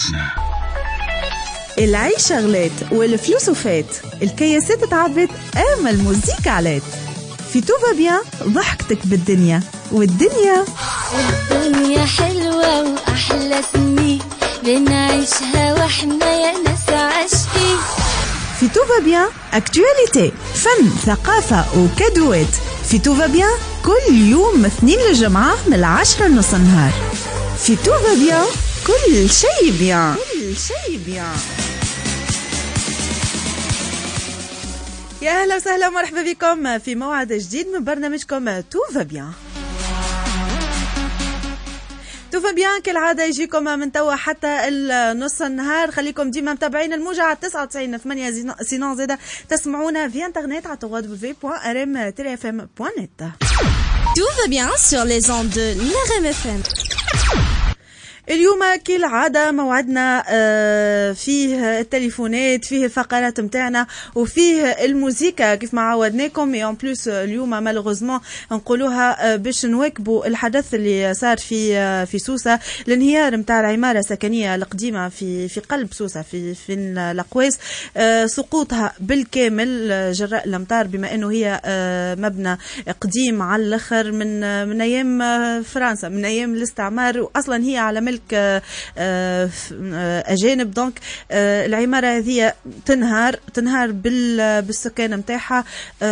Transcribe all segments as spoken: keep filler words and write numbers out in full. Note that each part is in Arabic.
فلوسنا. العيش شغلات والفلوس وفات، الكياسات تعبت اما الموزيكا علات. في توفا بيان ضحكتك بالدنيا والدنيا الدنيا حلوة وأحلى سنين بنعيشها واحنا يا ناس عاشقين. في توفا بيان اكتواليتي، فن، ثقافة وكادوات. في توفا بيان كل يوم من اثنين للجمعة من العشرة لنص النهار. في توفا بيان كل شيء بيان، كل شيء بيان. يا أهلا وسهلا ومرحبا بكم في موعد جديد من برنامجكم توفا بيان. توفا بيان كالعادة يجيكم من توا حتى النص النهار. خليكم ديما متابعين الموجة على تسعة وتسعين ثمانية، سينون زيادة تسمعونا في انترنت على دبليو دبليو دبليو بوان ار ام تيري اف ام بوان نت. Tout va bien sur les ondes de l'R M F M. اليوم كالعادة موعدنا فيه التليفونات، فيه الفقرات متاعنا، وفيه الموسيقى كيف ما عودناكم. اي ان بلوس اليوم مالوغوزمون نقولوها باش نواكبوا الحدث اللي صار في في سوسة، الانهيار متاع العمارة السكنية القديمة في في قلب سوسة في في الأقواس، سقوطها بالكامل جراء الامطار، بما انه هي مبنى قديم على الاخر من من ايام فرنسا، من ايام الاستعمار، واصلا هي على ملك أجانب. دونك العمارة هذه تنهار تنهار بالسكان متاعها،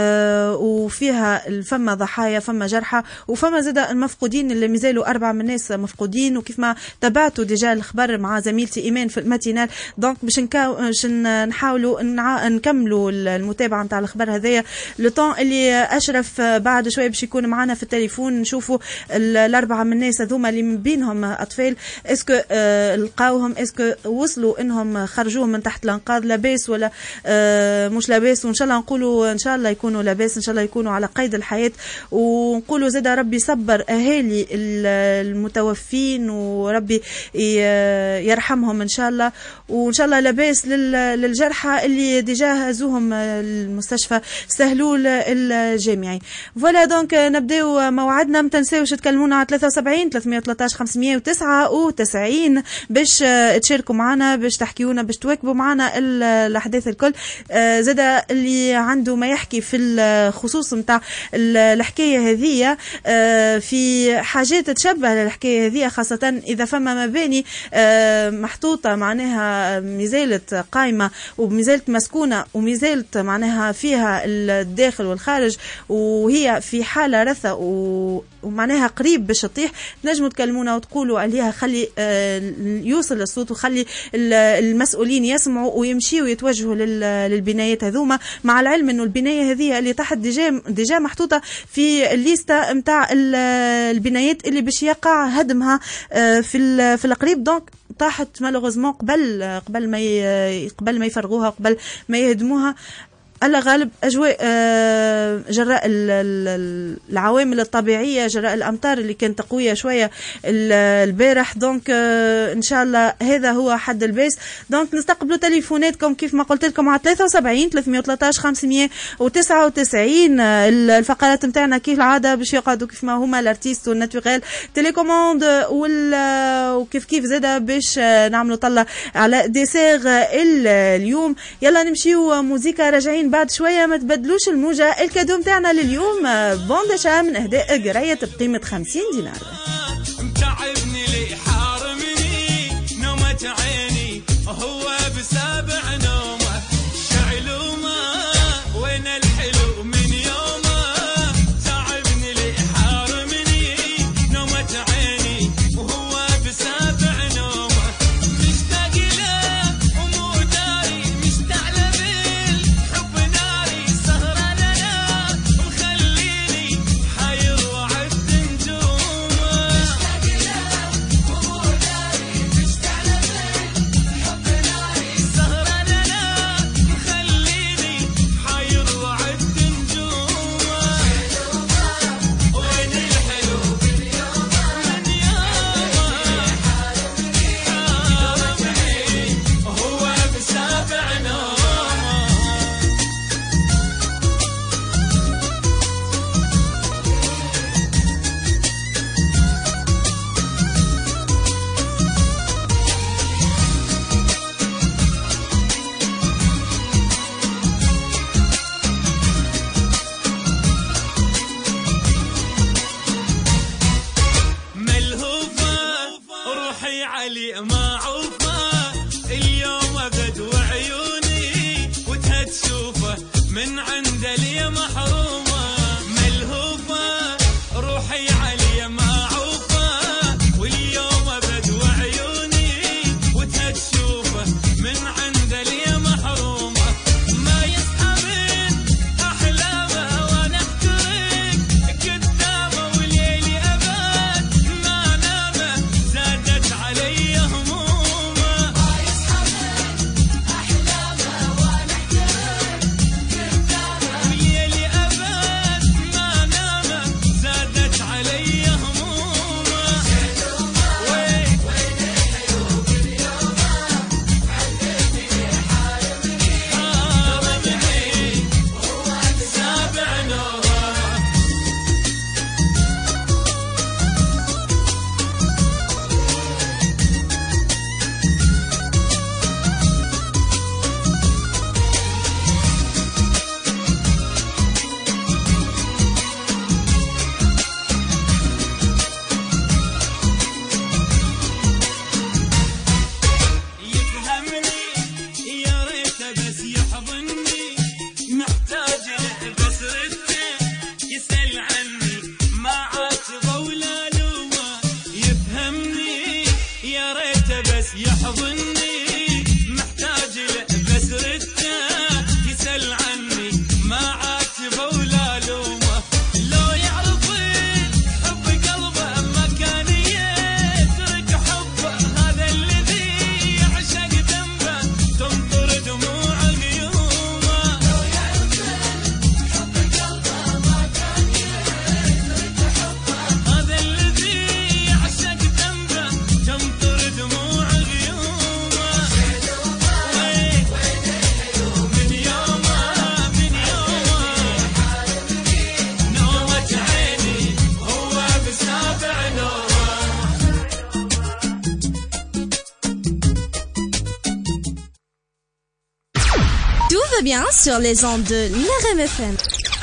وفيها فما ضحايا، فما جرحى، وفما زاد المفقودين اللي مازالوا أربعة من الناس مفقودين. وكيف ما تابعتوا ديجا الخبر مع زميلتي إيمان في الماتينال، دونك باش نحاولوا نكملوا المتابعة متاع الخبر هذايا لو طون اللي أشرف بعد شوية باش يكون معنا في التليفون، نشوفوا الأربعة من الناس هذوما اللي من بينهم أطفال اسكو آه لقاوهم، اسكو وصلوا انهم خرجوهم من تحت الانقاض لاباس ولا آه مش لاباس. وان شاء الله نقولوا ان شاء الله يكونوا لاباس، ان شاء الله يكونوا على قيد الحياة. ونقولوا زاد ربي يصبر اهالي المتوفين، وربي يرحمهم ان شاء الله، وان شاء الله لاباس للجرحى اللي ديجا هزوهم المستشفى سهلول الجامعي. فوالا دونك نبداو موعدنا. ما تنساوش تكلمونا على ثلاثة وسبعين ثلاثمية وثلاثة عشر خمسمية وتسعة وتسعين باش تشاركوا معنا، باش تحكيونا، باش تواكبوا معنا الاحداث الكل. زاد اللي عنده ما يحكي في الخصوص نتاع الحكايه هذه، في حاجات تشبه للحكايه هذه، خاصه اذا فما مباني محطوطه معناها مازالت قائمه ومازالت مسكونه ومازالت معناها فيها الداخل والخارج، وهي في حاله رثه ومعناها قريب باش تطيح، نجموا تكلمونا وتقولوا عليها خلي يوصل الصوت، وخلي المسؤولين يسمعوا ويمشيوا ويتوجهوا للبنايات هذوما. مع العلم انه البنايه هذه اللي تحت ديجا ديجا محطوطه في الليسته نتاع البنايات اللي باش يقع هدمها في في القريب. دونك طاحت مالوغوزمون قبل قبل ما قبل ما يفرغوها، قبل ما يهدموها. الله غالب أجواء جراء العوامل الطبيعية، جراء الأمطار اللي كانت قوية شوية البارح. دونك إن شاء الله هذا هو حد الباس. دونك نستقبلوا تليفوناتكم كيف ما قلت لكم على ثلاثة وسبعين ثلاثمية وثلاثة عشر خمسمية وتسعة وتسعين. الفقرات متاعنا كيف العادة باش يقعدوا كيف ما هما الارتيست والناتوريل تيليكوموند، وكيف كيف زادا باش نعملوا طلة على ديسير اليوم. يلا نمشيو موزيكا، راجعين بعد شوية. ما تبدلوش الموجة. الكادو متاعنا لليوم بون داشا من اهداء قراية بقيمة خمسين دينار. متعبني لي حارمني نومة عيني هو بسابع نومه شعلومه وين الحلو من يومه. تعبني لي حارمني نومة عيني وهو بسابع نومه مشتاق له ومو داري مشتعل بالحب ناري سهرة لنا ومخليني حير وعد نجومه. مشتاق له ومو داري مشتعل بالحب ناري سهرة لنا يفهمني يا ريت بس يحضني محتاج له بس رده يسأل عني ما عاتبه ولا لومه يفهمني يا ريت بس يحضني محتاج له بس رده يسأل عني ما عاتبه ولا لومه لو يعرف حب قلبه ما كان يترك حبه هذا الذي يعشق ذنبه تمطر دموع غيومه لو يعرف حب قلبه ما كان يترك حبه هذا الذي يعشق ذنبه تمطر دموع غيومه وين من يومه من يومه نومة عيني هو بسابع نومه Tout va bien sur les ondes de l'R M F M.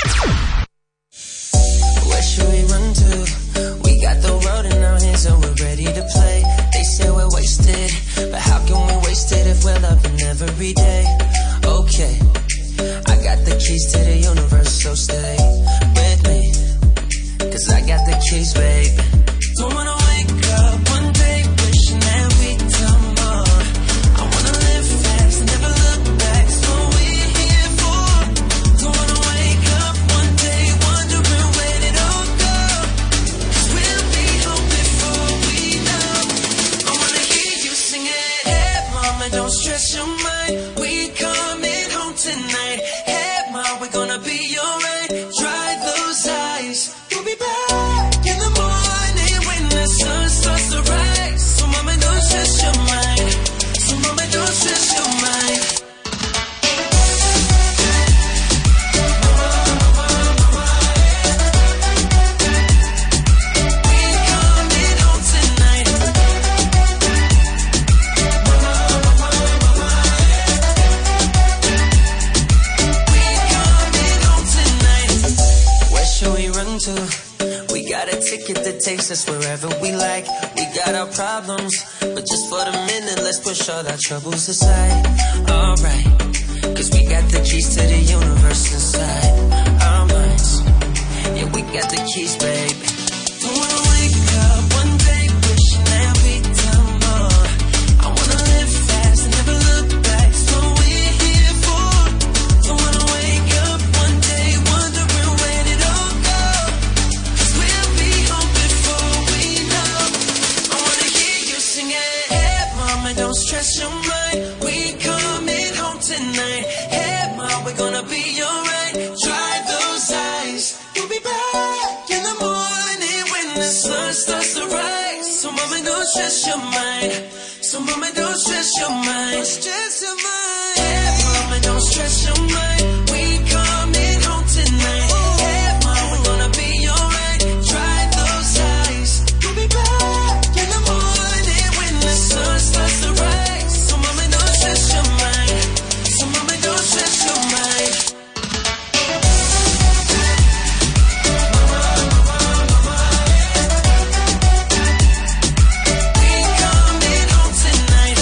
Where should we run to? We got the world in our hands and we're ready to play. They say we're wasted, but how can we waste it if we're loving every day? Okay, I got the keys to the universe, so stay with me, cause I got the keys, babe. Don't wanna wake up one day wishing that we'd done more. I wanna live fast and never look back, so we're here for. Don't wanna wake up one day wondering where it all go, cause we'll be home before we know. I wanna hear you sing it. Hey mama, don't stress your mind, we coming home tonight. Hey mom, we're gonna be alright. Dry those eyes, we'll be back in the morning when the sun starts to rise. So mama, don't stress your mind, so mama, don't stress your mind. We coming home tonight. We coming home tonight. Where should we run to? We got a ticket that takes us wherever we like. We got our problems, but just for the minute, let's push all our troubles aside. Alright, cause we got the keys to the universe inside our minds. Yeah, we got the keys, babe. Don't wanna wake up one day wishing that we'd done more. I wanna live fast and never look back, so we're here for. Don't wanna wake up one day wondering where it all go, cause we'll be home before we know. I wanna hear you sing it. Hey mama, don't stress your mind, we coming home tonight. Hey mom, we're gonna be alright. Dry those eyes, we'll be back in the morning when the sun starts to rise. So mama, don't stress your mind, so mama, don't stress your mind. Don't stress your mind. Hey mama, don't stress your mind, we coming home tonight. Hey mom, we're gonna be alright. Dry those eyes, we'll be back in the morning when the sun starts to rise. So mama, don't stress your mind, so mama, don't stress your mind. We coming home tonight.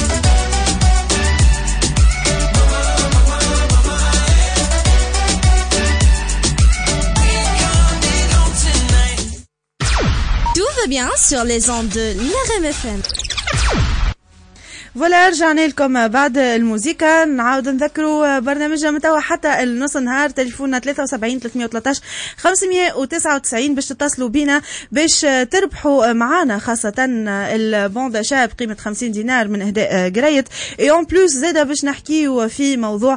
We coming home tonight. Tout va bien sur les ondes de l'R M F M. فوالا رجعنا لكم بعد الموسيقى. نعاود نذكروا برنامجنا متوا حتى النص نهار. تليفوننا ثلاثة وسبعين ثلاثمية وثلاثة عشر خمسمية وتسعة وتسعين باش تتصلوا بينا باش تربحوا معانا خاصة البون داشا بقيمة خمسين دينار من اهداء قريت. اي اون بلوس زاده باش نحكيو في موضوع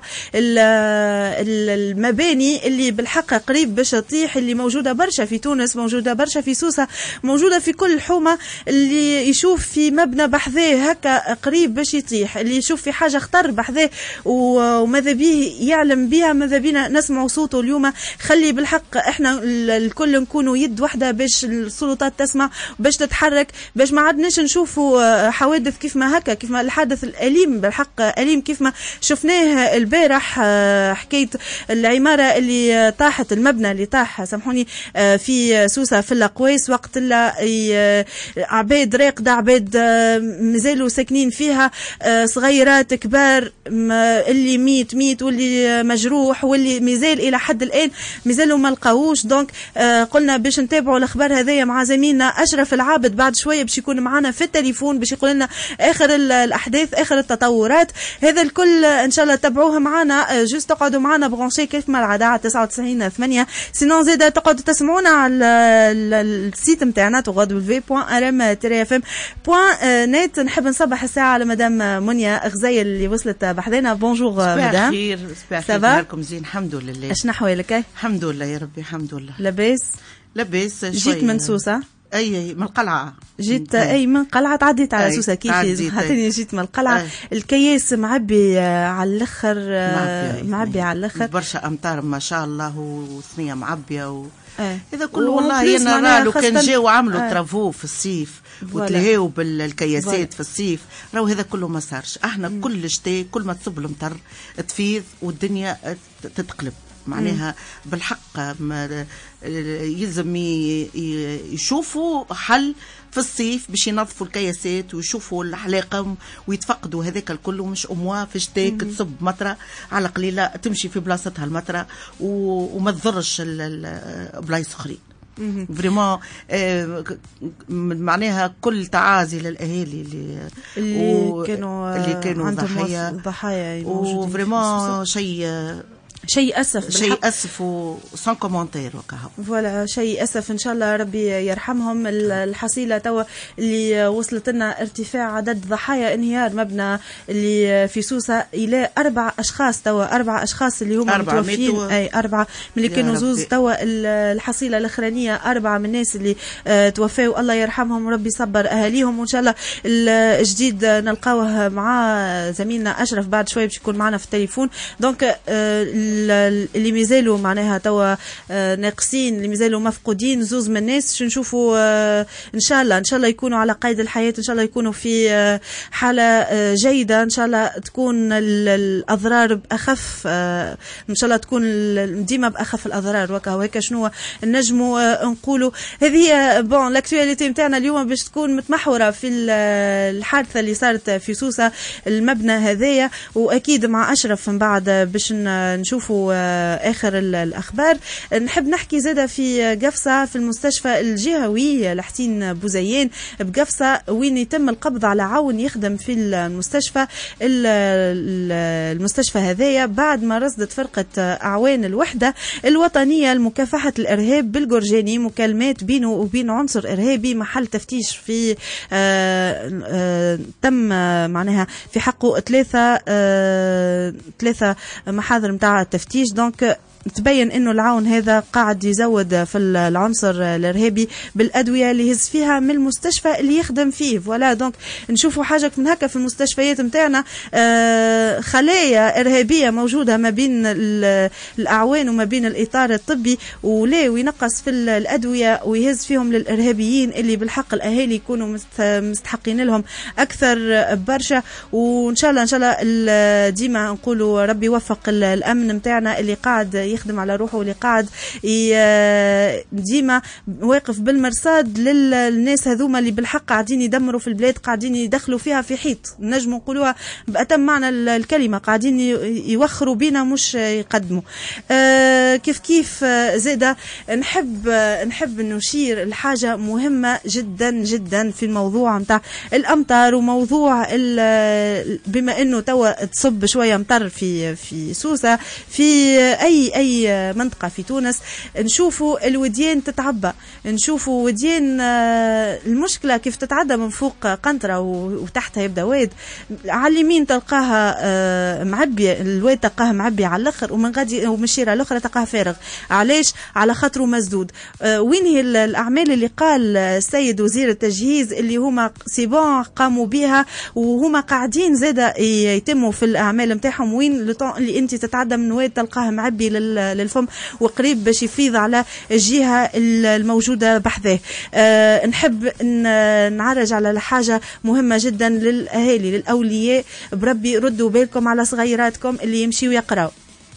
المباني اللي بالحق قريب باش تطيح، اللي موجودة برشا في تونس، موجودة برشا في سوسة، موجودة في كل حومة. اللي يشوف في مبنى بحذاه هكا قريب باش يطيح، اللي يشوف في حاجة خطر بحذاه وماذا بيه يعلم بها، ماذا بينا نسمع صوته اليوم. خلي بالحق احنا الكل نكونوا يد واحدة باش السلطات تسمع، باش تتحرك، باش ما عدناش نشوفوا حوادث كيف ما هكا، كيف ما الحادث الأليم بالحق أليم كيف ما شفناه البارح. حكاية العمارة اللي طاحت، المبنى اللي طاح سامحوني في سوسة في القويس، وقت اللي عباد راقدة، عباد مازالوا ساكنين فيها، فيها صغيرات كبار اللي ميت ميت واللي مجروح واللي مازال الى حد الان مازالوا ما لقاوش. دونك قلنا باش نتابعوا الاخبار هذيا مع زميلنا اشرف العابد بعد شويه باش يكون معنا في التليفون باش يقول لنا اخر الاحداث اخر التطورات. هذا الكل ان شاء الله تابعوه معنا. جوست تقعدوا معنا برونشي كيف ما العاده على تسعة وتسعين ثمانية. سينون زيد تقعدوا تسمعونا على السيت نتاعنا دبليو دبليو دبليو بوان ار ام تي اف ام بوان نت. نحب نصبح الساعه على مدام منيا غزيل اللي وصلت بحذنا. بونجور مدام. خير صباح خيركم زين الحمد لله. اشنا حوالك؟ الحمد لله يا ربي الحمد لله. لاباس لاباس. جيت من سوسه؟ اي من القلعه جيت أي, اي من قلعه تعديت على سوسه كيفي حتى جيت من القلعه. أي. الكياس معبي على الاخر معبي على الاخر برشا امطار ما شاء الله والثنيه معبيه و... أي. هذا كله والله انا رالو كان جاو عملوا ترافو في الصيف وتلهيوا بالكياسات في الصيف راهو هذا كله ما صارش. احنا مم. كل شتاء كل ما تصب المطر تفيض والدنيا تتقلب معناها بالحق يلزم يشوفوا حل في الصيف باش ينظفوا الكياسات ويشوفوا الحلاقم ويتفقدوا هذاك الكل. مش اموا في شتاء تصب مطره على قليله تمشي في بلاصتها المطره وما تضرش بلايص اخرين. فريمون آه معناها كل تعازي للاهالي اللي اللي كانوا اللي كانوا ضحايا ضحايا وفريمون شيء شيء اسف شيء اسف وسان كومونتير وكهو. فوالا شيء اسف ان شاء الله ربي يرحمهم. الحصيله توا اللي وصلت لنا ارتفاع عدد ضحايا انهيار مبنى اللي في سوسه الى اربع اشخاص توا اربع اشخاص اللي هما متوفين. و... اي اربعه من اللي كانوا زوز توا الحصيله الاخرانيه اربعه من الناس اللي اه توفاوا الله يرحمهم وربي يصبر اهاليهم. وان شاء الله الجديد نلقاوه مع زميلنا اشرف بعد شويه باش يكون معنا في التليفون. دونك اه اللي مازالوا معناها توا ناقصين اللي مازالوا مفقودين زوز من الناس نشوفوا ان شاء الله ان شاء الله يكونوا على قيد الحياه ان شاء الله يكونوا في حاله جيده ان شاء الله تكون الاضرار باخف ان شاء الله تكون ديما باخف الاضرار وهكا شنو نجموا نقولوا. هذه بون لاكتواليتي نتاعنا اليوم باش تكون متمحوره في الحادثه اللي صارت في سوسه المبنى هذايا واكيد مع اشرف من بعد باش نشوف آخر الأخبار. نحب نحكي زادة في قفصة في المستشفى الجهوي لحسين بوزيان بقفصة وين يتم القبض على عون يخدم في المستشفى المستشفى هذايا بعد ما رصدت فرقة أعوان الوحدة الوطنية لمكافحة الإرهاب بالجرجاني مكالمات بينه وبين عنصر إرهابي محل تفتيش في آآ آآ تم معناها في حقه ثلاثة ثلاثة محاضر متاع التفتيش. دونك تبين انه العون هذا قاعد يزود في العنصر الارهابي بالادويه اللي يهز فيها من المستشفى اللي يخدم فيه. فوالا دونك نشوفوا حاجه من هكا في المستشفيات نتاعنا آه خلايا ارهابيه موجوده ما بين الاعوان وما بين الاطار الطبي ولا وينقص في الادويه ويهز فيهم للارهابيين اللي بالحق الاهالي يكونوا مستحقين لهم اكثر برشا. وان شاء الله ان شاء الله ديما نقولوا ربي يوفق الامن نتاعنا اللي قاعد يخدم على روحه واللي قاعد ديما واقف بالمرصاد للناس هذوما اللي بالحق قاعدين يدمروا في البلاد قاعدين يدخلوا فيها في حيط نجم نقولوها بأتم معنى الكلمة قاعدين يوخروا بينا مش يقدموا. كيف كيف زادة نحب نحب نشير الحاجة مهمة جدا جدا في الموضوع متاع الأمطار وموضوع بما انه توا تصب شوية مطر في في سوسة في اي اي منطقة في تونس نشوفوا الوديان تتعبى نشوفوا وديان المشكلة كيف تتعدى من فوق قنطرة وتحتها يبدأ واد على اليمين تلقاها معبي الواد تلقاها معبي على الاخر ومن غادي ومشيرة الاخرى تلقاها فارغ. علاش؟ على خاطره مسدود. وين هي الاعمال اللي قال السيد وزير التجهيز اللي هما سيبون قاموا بها وهما قاعدين زاده يتموا في الاعمال نتاعهم وين لو اللي انت تتعدى من واد تلقاها معبي للفم وقريب باش يفيض على الجهه الموجوده بحذاه. أه نحب نعرج على حاجه مهمه جدا للاهالي للاولياء بربي ردوا بالكم على صغيراتكم اللي يمشيوا يقراوا.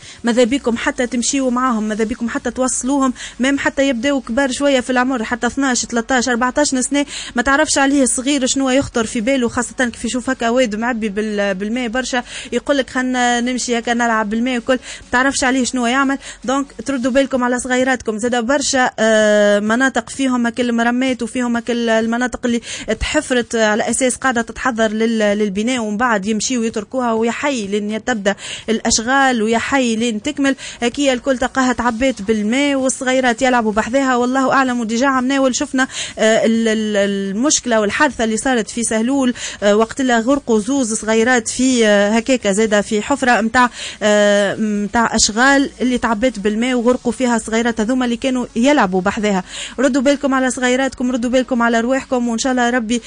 ماذا بيكم حتى تمشيوا معاهم، ماذا بيكم حتى توصلوهم، ميم حتى يبداو كبار شويه في العمر، حتى اثناش ثلاثطاش أربعطاش سنه، ما تعرفش عليه الصغير شنو يخطر في باله، خاصه كيف يشوف هكا واد معبي بالماء برشا يقول لك خلينا نمشي هكا نلعب بالماء وكل، ما تعرفش عليه شنو يعمل. دونك تردوا بالكم على صغيراتكم. زاد برشا آه مناطق فيهم هكا المرمات وفيهم هكا المناطق اللي تحفرت على اساس قاعده تتحضر للبناء ومن بعد يمشيوا ويتركوها ويا حي لين تبدا الاشغال ويا حي لين تكمل، هكي الكل تلقاها تعبيت بالماء والصغيرات يلعبوا بحذاها. والله اعلم وديجا عمناول شفنا آه المشكله والحادثه اللي صارت في سهلول آه وقت اللي غرقوا زوز صغيرات في آه هكاكا زاده في حفره نتاع آه نتاع اشغال اللي تعبيت بالماء وغرقوا فيها صغيرات هذوما اللي كانوا يلعبوا بحذاها. ردوا بالكم على صغيراتكم، ردوا بالكم على رواحكم، وان شاء الله ربي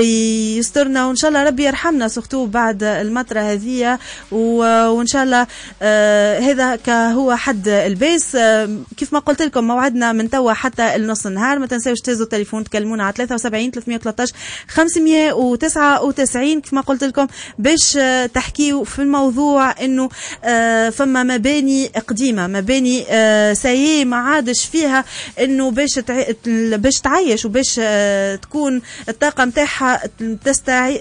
يسترنا وان شاء الله ربي يرحمنا سختو بعد المطره هذه، وان شاء الله آه هذا كهو حد البيس. آه كيف ما قلت لكم موعدنا من توا حتى النص النهار، ما تنساوش تهزوا التليفون تكلمونا على ثلاثة وسبعين ثلاثمية وثلاثطاش خمسمية وتسعة وتسعين كيف ما قلت لكم باش آه تحكيوا في الموضوع انه آه فما مباني قديمه، مباني آه سايي ما عادش فيها انه باش تع... باش تعيش وباش آه تكون الطاقه نتاعها تستعي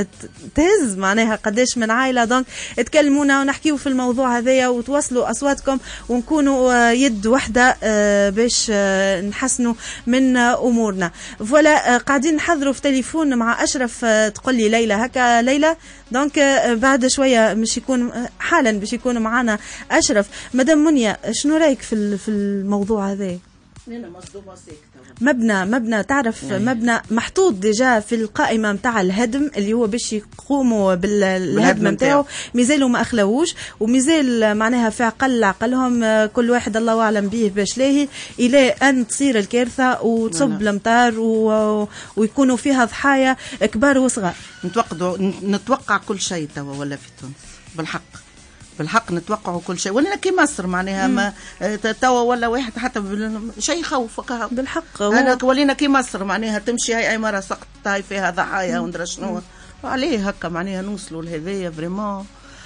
تهز معناها قداش من عائله. دونك تكلمونا ونحكيو في الموضوع هذايا وتوصلوا اصواتكم ونكونوا يد وحده باش نحسنوا من امورنا. فوالا قاعدين نحضروا في تليفون مع اشرف. تقول لي ليلى هكا ليلى دونك بعد شويه مش يكون حالا باش يكون معنا اشرف. مدام منيا شنو رايك في في الموضوع هذا؟ انا مصدومه ساكته. مبنى مبنى تعرف يعني. مبنى محطوط ديجا في القائمه نتاع الهدم اللي هو باش يقوموا بالهدم نتاعو، مازالوا ما اخلووش ومازال معناها في عقل عقلهم كل واحد الله اعلم به باش لاهي الى ان تصير الكارثه وتصب الامطار و... ويكونوا فيها ضحايا كبار وصغار. نتوقع نتوقع كل شيء توا ولا في تونس بالحق بالحق نتوقعوا كل شيء، ولينا كي مصر معناها ما توا ولا واحد حتى شيء يخوفك بالحق. انا ولينا كي مصر معناها تمشي هاي مره سقط هاي فيها ضحايا وندرى شنو وعليه هكا معناها نوصلوا لهذايا فريمون.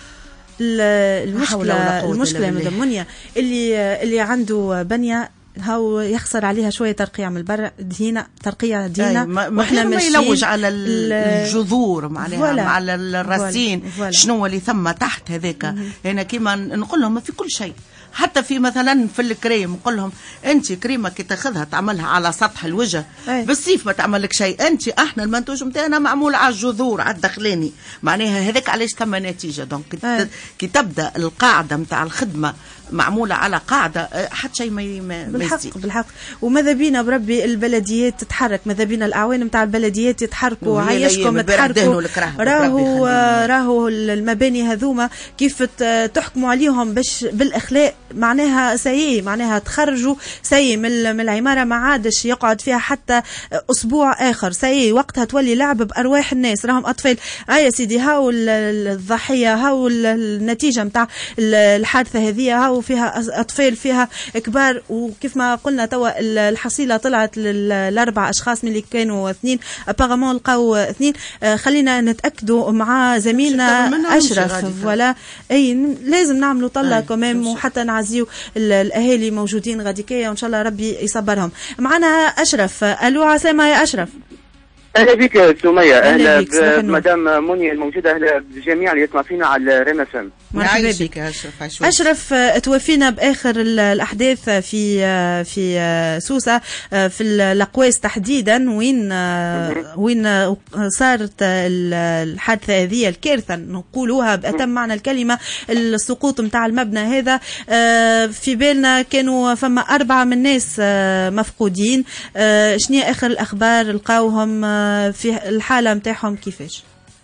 المشكله المشكله مدام منيا اللي اللي عنده بنيه هاو يخسر عليها شويه ترقيع من البر دهينا ترقيع دينا واحنا ما يلوج على الجذور معناها على الراسين شنو اللي ثم تحت هذاك. هنا كيما نقول لهم في كل شيء حتى في مثلا في الكريم نقول لهم انت كريمه كي تاخذها تعملها على سطح الوجه أي. بالصيف ما تعمل لك شيء. انت احنا المنتوج نتاعنا معمول على الجذور على الدخلاني معناها هذاك علاش ثم نتيجه. دونك كي تبدا القاعده نتاع الخدمه معموله على قاعده حتى شيء ما بالحق ما بالحق. وماذا بينا بربي البلديات تتحرك، ماذا بينا الاعوان نتاع البلديات يتحركوا عايشكم تحركوا. راهو راهو المباني هذوما كيف تحكموا عليهم باش بالاخلاق معناها سيء معناها تخرجوا سيء من العماره ما عادش يقعد فيها حتى اسبوع اخر سيء. وقتها تولي لعب بارواح الناس راهم اطفال. اه يا سيدي هاو الضحيه هاو النتيجه نتاع الحادثه هذه هاو فيها اطفال فيها كبار. وكيف ما قلنا توا الحصيله طلعت للاربع اشخاص من اللي كانوا اثنين ابارامون لقاو اثنين. آه خلينا نتاكدوا مع زميلنا اشرف ولا اي لازم نعملوا طله كمان وحتى نعزيو الاهالي موجودين غاديكيه وان شاء الله ربي يصبرهم. معنا اشرف. الو عسلامه يا اشرف. اهلا بك سميه. اهلا بمدام منيا الموجوده. اهلا بالجميع اللي يسمع فينا على ريم اف ام. مرحبا بك اشرف. اشرف توفينا باخر الاحداث في في سوسه في الاقواس تحديدا وين وين صارت الحادثه هذه الكارثه نقولوها باتم معنى الكلمه السقوط نتاع المبنى هذا. في بالنا كانوا فما اربعه من الناس مفقودين. شنو اخر الاخبار لقاوهم في الحاله نتاعهم كيفاش؟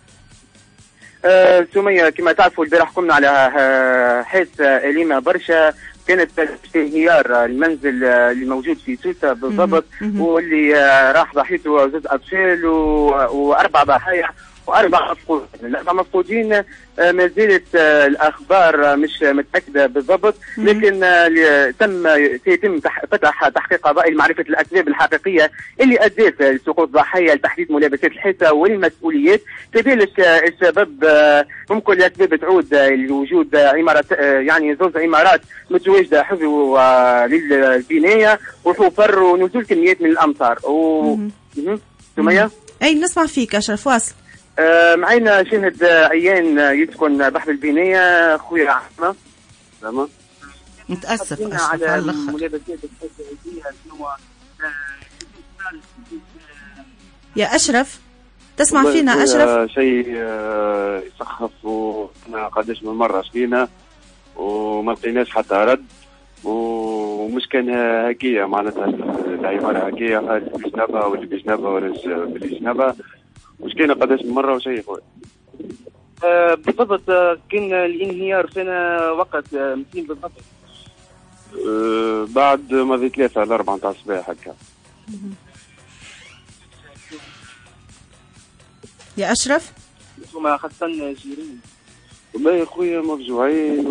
آه سمية كما تعرفوا البارح قمنا على آه حادثة أليمة برشا. كانت انهيار المنزل آه اللي موجود في سوسة بالضبط واللي آه راح ضحيته زوج أطفال وأربع ضحايا وأربع مفقودين. الأربع مفقودين ما زالت الأخبار مش متأكدة بالضبط، لكن تم سيتم فتح تحقيق قضائي لمعرفة الأسباب الحقيقية اللي أدت لسقوط ضحايا لتحديد ملابسات الحيطة والمسؤوليات. كذلك السبب ممكن الأسباب تعود لوجود عمارات، يعني زوج عمارات متواجدة حذو للبناية وحفر ونزول كميات من الأمطار. و... سمية؟ أي نسمع فيك أشرف، واصل. آه معينا شاهد عيان يسكن بحر البناية خويا عمة. تمام. متأسف أشرف على الأخر. يا أشرف تسمع فينا أشرف؟ شيء يسخف، وأنا قداش من مرة شفينا وما لقيناش حتى رد، ومش كان هكية معناتها العمارة هكية بجنبها واللي بجنبها ولا بجنبها، مش كان قداش من مرة وشيء خويا. أه بالضبط كان الانهيار فينا وقت متين بالضبط؟ أه بعد ما ذي ثلاثة لأربعة متاع الصباح هكا. يا أشرف؟ ثم خاصة جيرين. والله يا خويا مفجوعين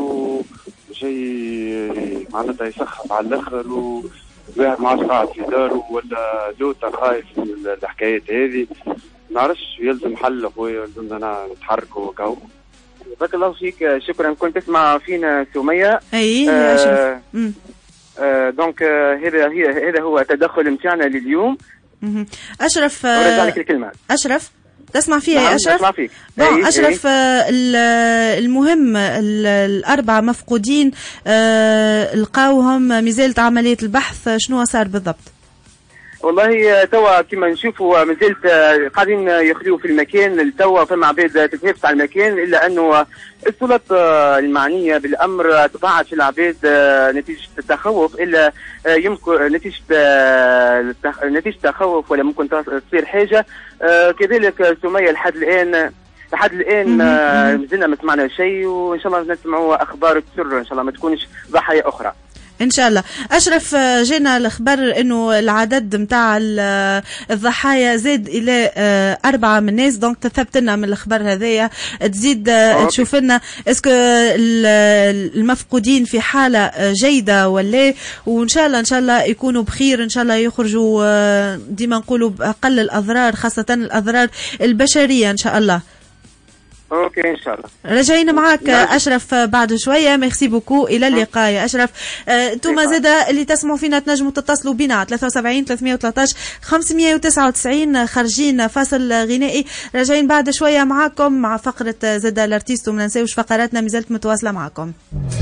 وشيء معناتها يسخف على الآخر، وواحد ما عادش قاعد في داره ولا لوتا خايف من الحكايات هذه. نعرفش يلزم حل خويا، يلزمنا نتحركوا وكاو. بارك الله فيك، شكرا. كنت تسمع فينا سمية؟ اي يا أشرف. آه دونك هذا هي هذا هو التدخل متاعنا لليوم. أشرف ارجع لك الكلمة. أشرف تسمع فيها نعم يا أشرف؟ تسمع فيك. أي أشرف أي. المهم الأربعة مفقودين لقاوهم، مازالت عملية البحث، شنو صار بالضبط؟ والله توا كما نشوفوا مازلت قاعدين يخليوا في المكان، توا فما عباد تتنافس على المكان، الا انه السلطات المعنيه بالامر تبعت في العباد نتيجه التخوف، الا يمكن نتيجه نتيجه التخوف ولا ممكن تصير حاجه. كذلك سمية لحد الان لحد الان مازلنا ما سمعنا شيء، وان شاء الله نسمعوا اخبار تسر ان شاء الله ما تكونش ضحايا اخرى ان شاء الله. اشرف جينا الخبر انه العدد نتاع الضحايا زاد الى اربعه من الناس، دونك تثبت لنا من الخبر هذايا تزيد تشوف لنا اسكو المفقودين في حاله جيده ولا، وان شاء الله ان شاء الله يكونوا بخير، ان شاء الله يخرجوا ديما نقولوا باقل الاضرار، خاصه الاضرار البشريه ان شاء الله. اوكي ان شاء الله. رجعينا معاك اشرف بعد شويه، ميرسي بوكو، الى اللقاء يا اشرف. انتم آه زاد اللي تسمعوا فينا تنجموا تتصلوا بنا ثلاثة وسبعين ثلاثمية وثلاثة عشر خمسمية وتسعة وتسعين. خارجين فاصل غنائي، راجعين بعد شويه معاكم مع فقره زاد الارتيست، وما ننساوش فقراتنا مازالت متواصله معاكم.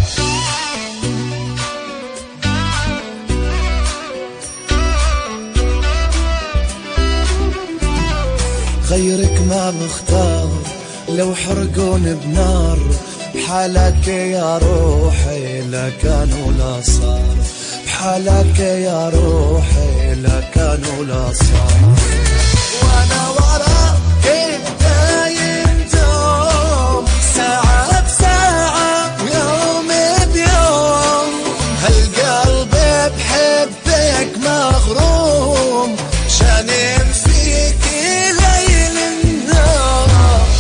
غيرك ما مختار، لو حرقون بنار بحالك يا روحي لا كان ولا صار، بحالك يا روحي لا كان ولا صار. وانا وراك دايم دوم، ساعة بساعة ويوم بيوم، هالقلب بحبك مغروم، شانم فيك ليل النهار.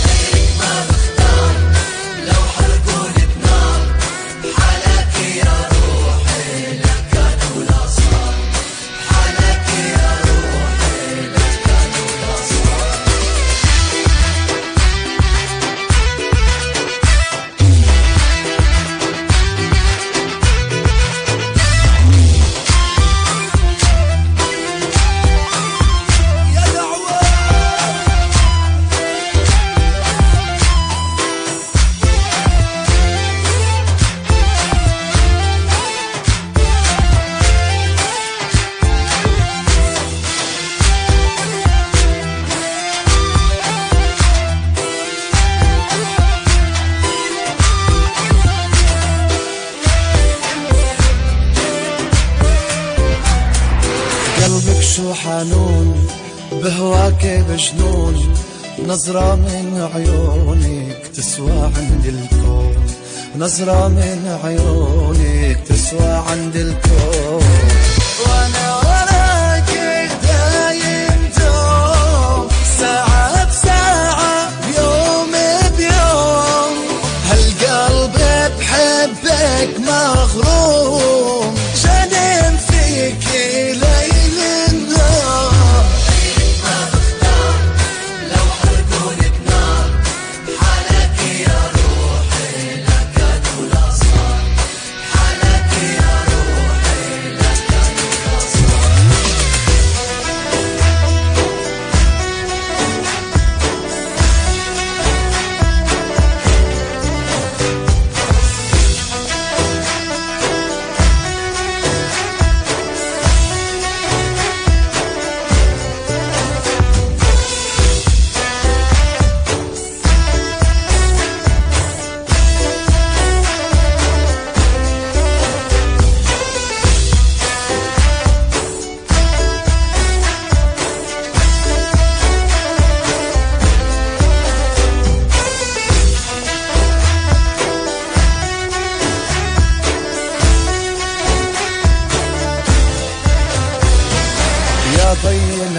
قلبك شو حنون بهواك بجنون، نظرة من عيونك تسوى عند الكون، نظرة من عيونك تسوى عند الكون. وانا وراك دايم دوم، ساعة بساعة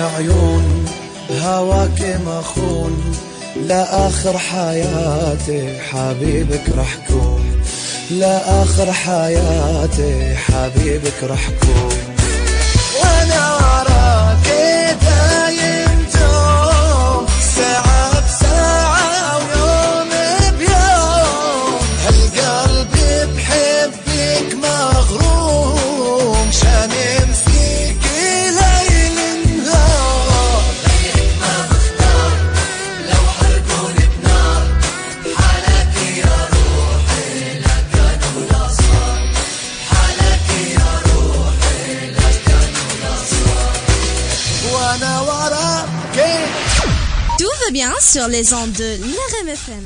عيون هواك مخون لآخر حياتي حبيبك رح كون لا آخر حياتي حبيبك رح كون وانا وراك دايم دوم ساعة بساعة ويوم بيوم هالقلب بحبك مغروم شامم فيك ليل نهار غيرك ما بختار لو حرقوني بنار حالك يا روحي لا كان ولا صار حالك يا روحي لا كان ولا صار وانا وراك. Tout va bien sur les ondes de l'R M F M.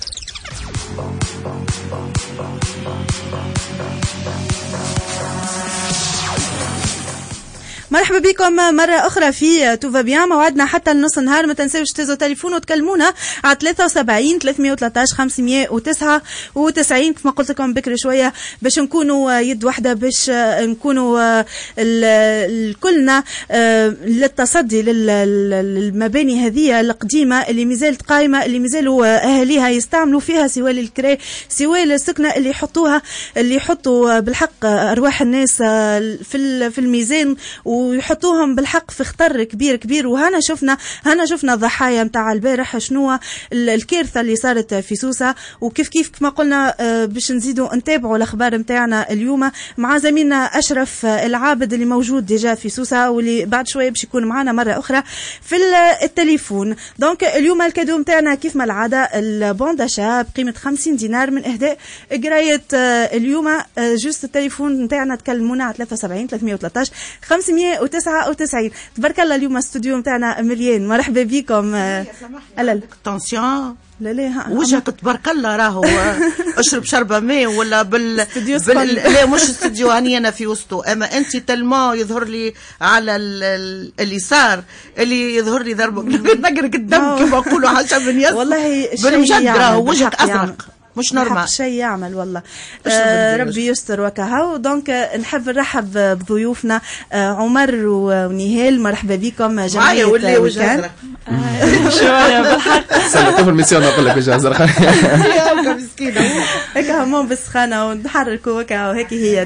مرحبا بكم مرة أخرى في توفا بيان. موعدنا حتى النص النهار. ما تنسوش تهزوا تليفون وتكلمونا على ثلاثة وسبعين ثلاثمية وثلاثة عشر خمسمية وتسعة وتسعين كما قلت لكم بكري شوية باش نكونوا يد واحدة باش نكونوا كلنا للتصدي للمباني هذه القديمة اللي مازالت قائمة اللي مازالوا أهاليها يستعملوا فيها سوال الكري سوال السكنة اللي يحطوها اللي يحطوا بالحق أرواح الناس في في الميزان ويحطوهم بالحق في خطر كبير كبير. وهنا شفنا هنا شفنا الضحايا متاع البارح شنو الكارثه اللي صارت في سوسه. وكيف كيف كما قلنا باش نزيدوا نتابعوا الاخبار متاعنا اليوم مع زميلنا اشرف العابد اللي موجود ديجا في سوسه واللي بعد شويه باش يكون معنا مره اخرى في التليفون. دونك اليوم الكادو متاعنا كيف ما العاده البون داشا بقيمه خمسين دينار من اهداء قرايه اليوم. جوست التليفون متاعنا تكلمونا على ثلاثة وسبعين ثلاثمية وثلاثة عشر خمسمية وتسعة وتسعين. تبارك الله اليوم الاستوديو متاعنا مليان. مرحبا بكم. لا تونسيون لا لا وجهك تبارك الله راهو اشرب شربة ماء ولا بال, بال... لا مش استوديو هاني انا في وسطه. اما انت تلما يظهر لي على ال... ال... اليسار اللي يظهر لي ضربه نقرق الدم كما يقولوا حسب الناس والله بالمجد راهو وجهك ازرق مش نورمال شيء يعمل والله. آه ربي يستر وكهو. دونك نحب نرحب بضيوفنا آه عمر ونهال. مرحبا بكم جمعية وكان شوية بالحق سنة في الميسيون نقول لك وجه أزرق يا مسكينة هيك همون بسخانة ونحركوا وكهو هيك هي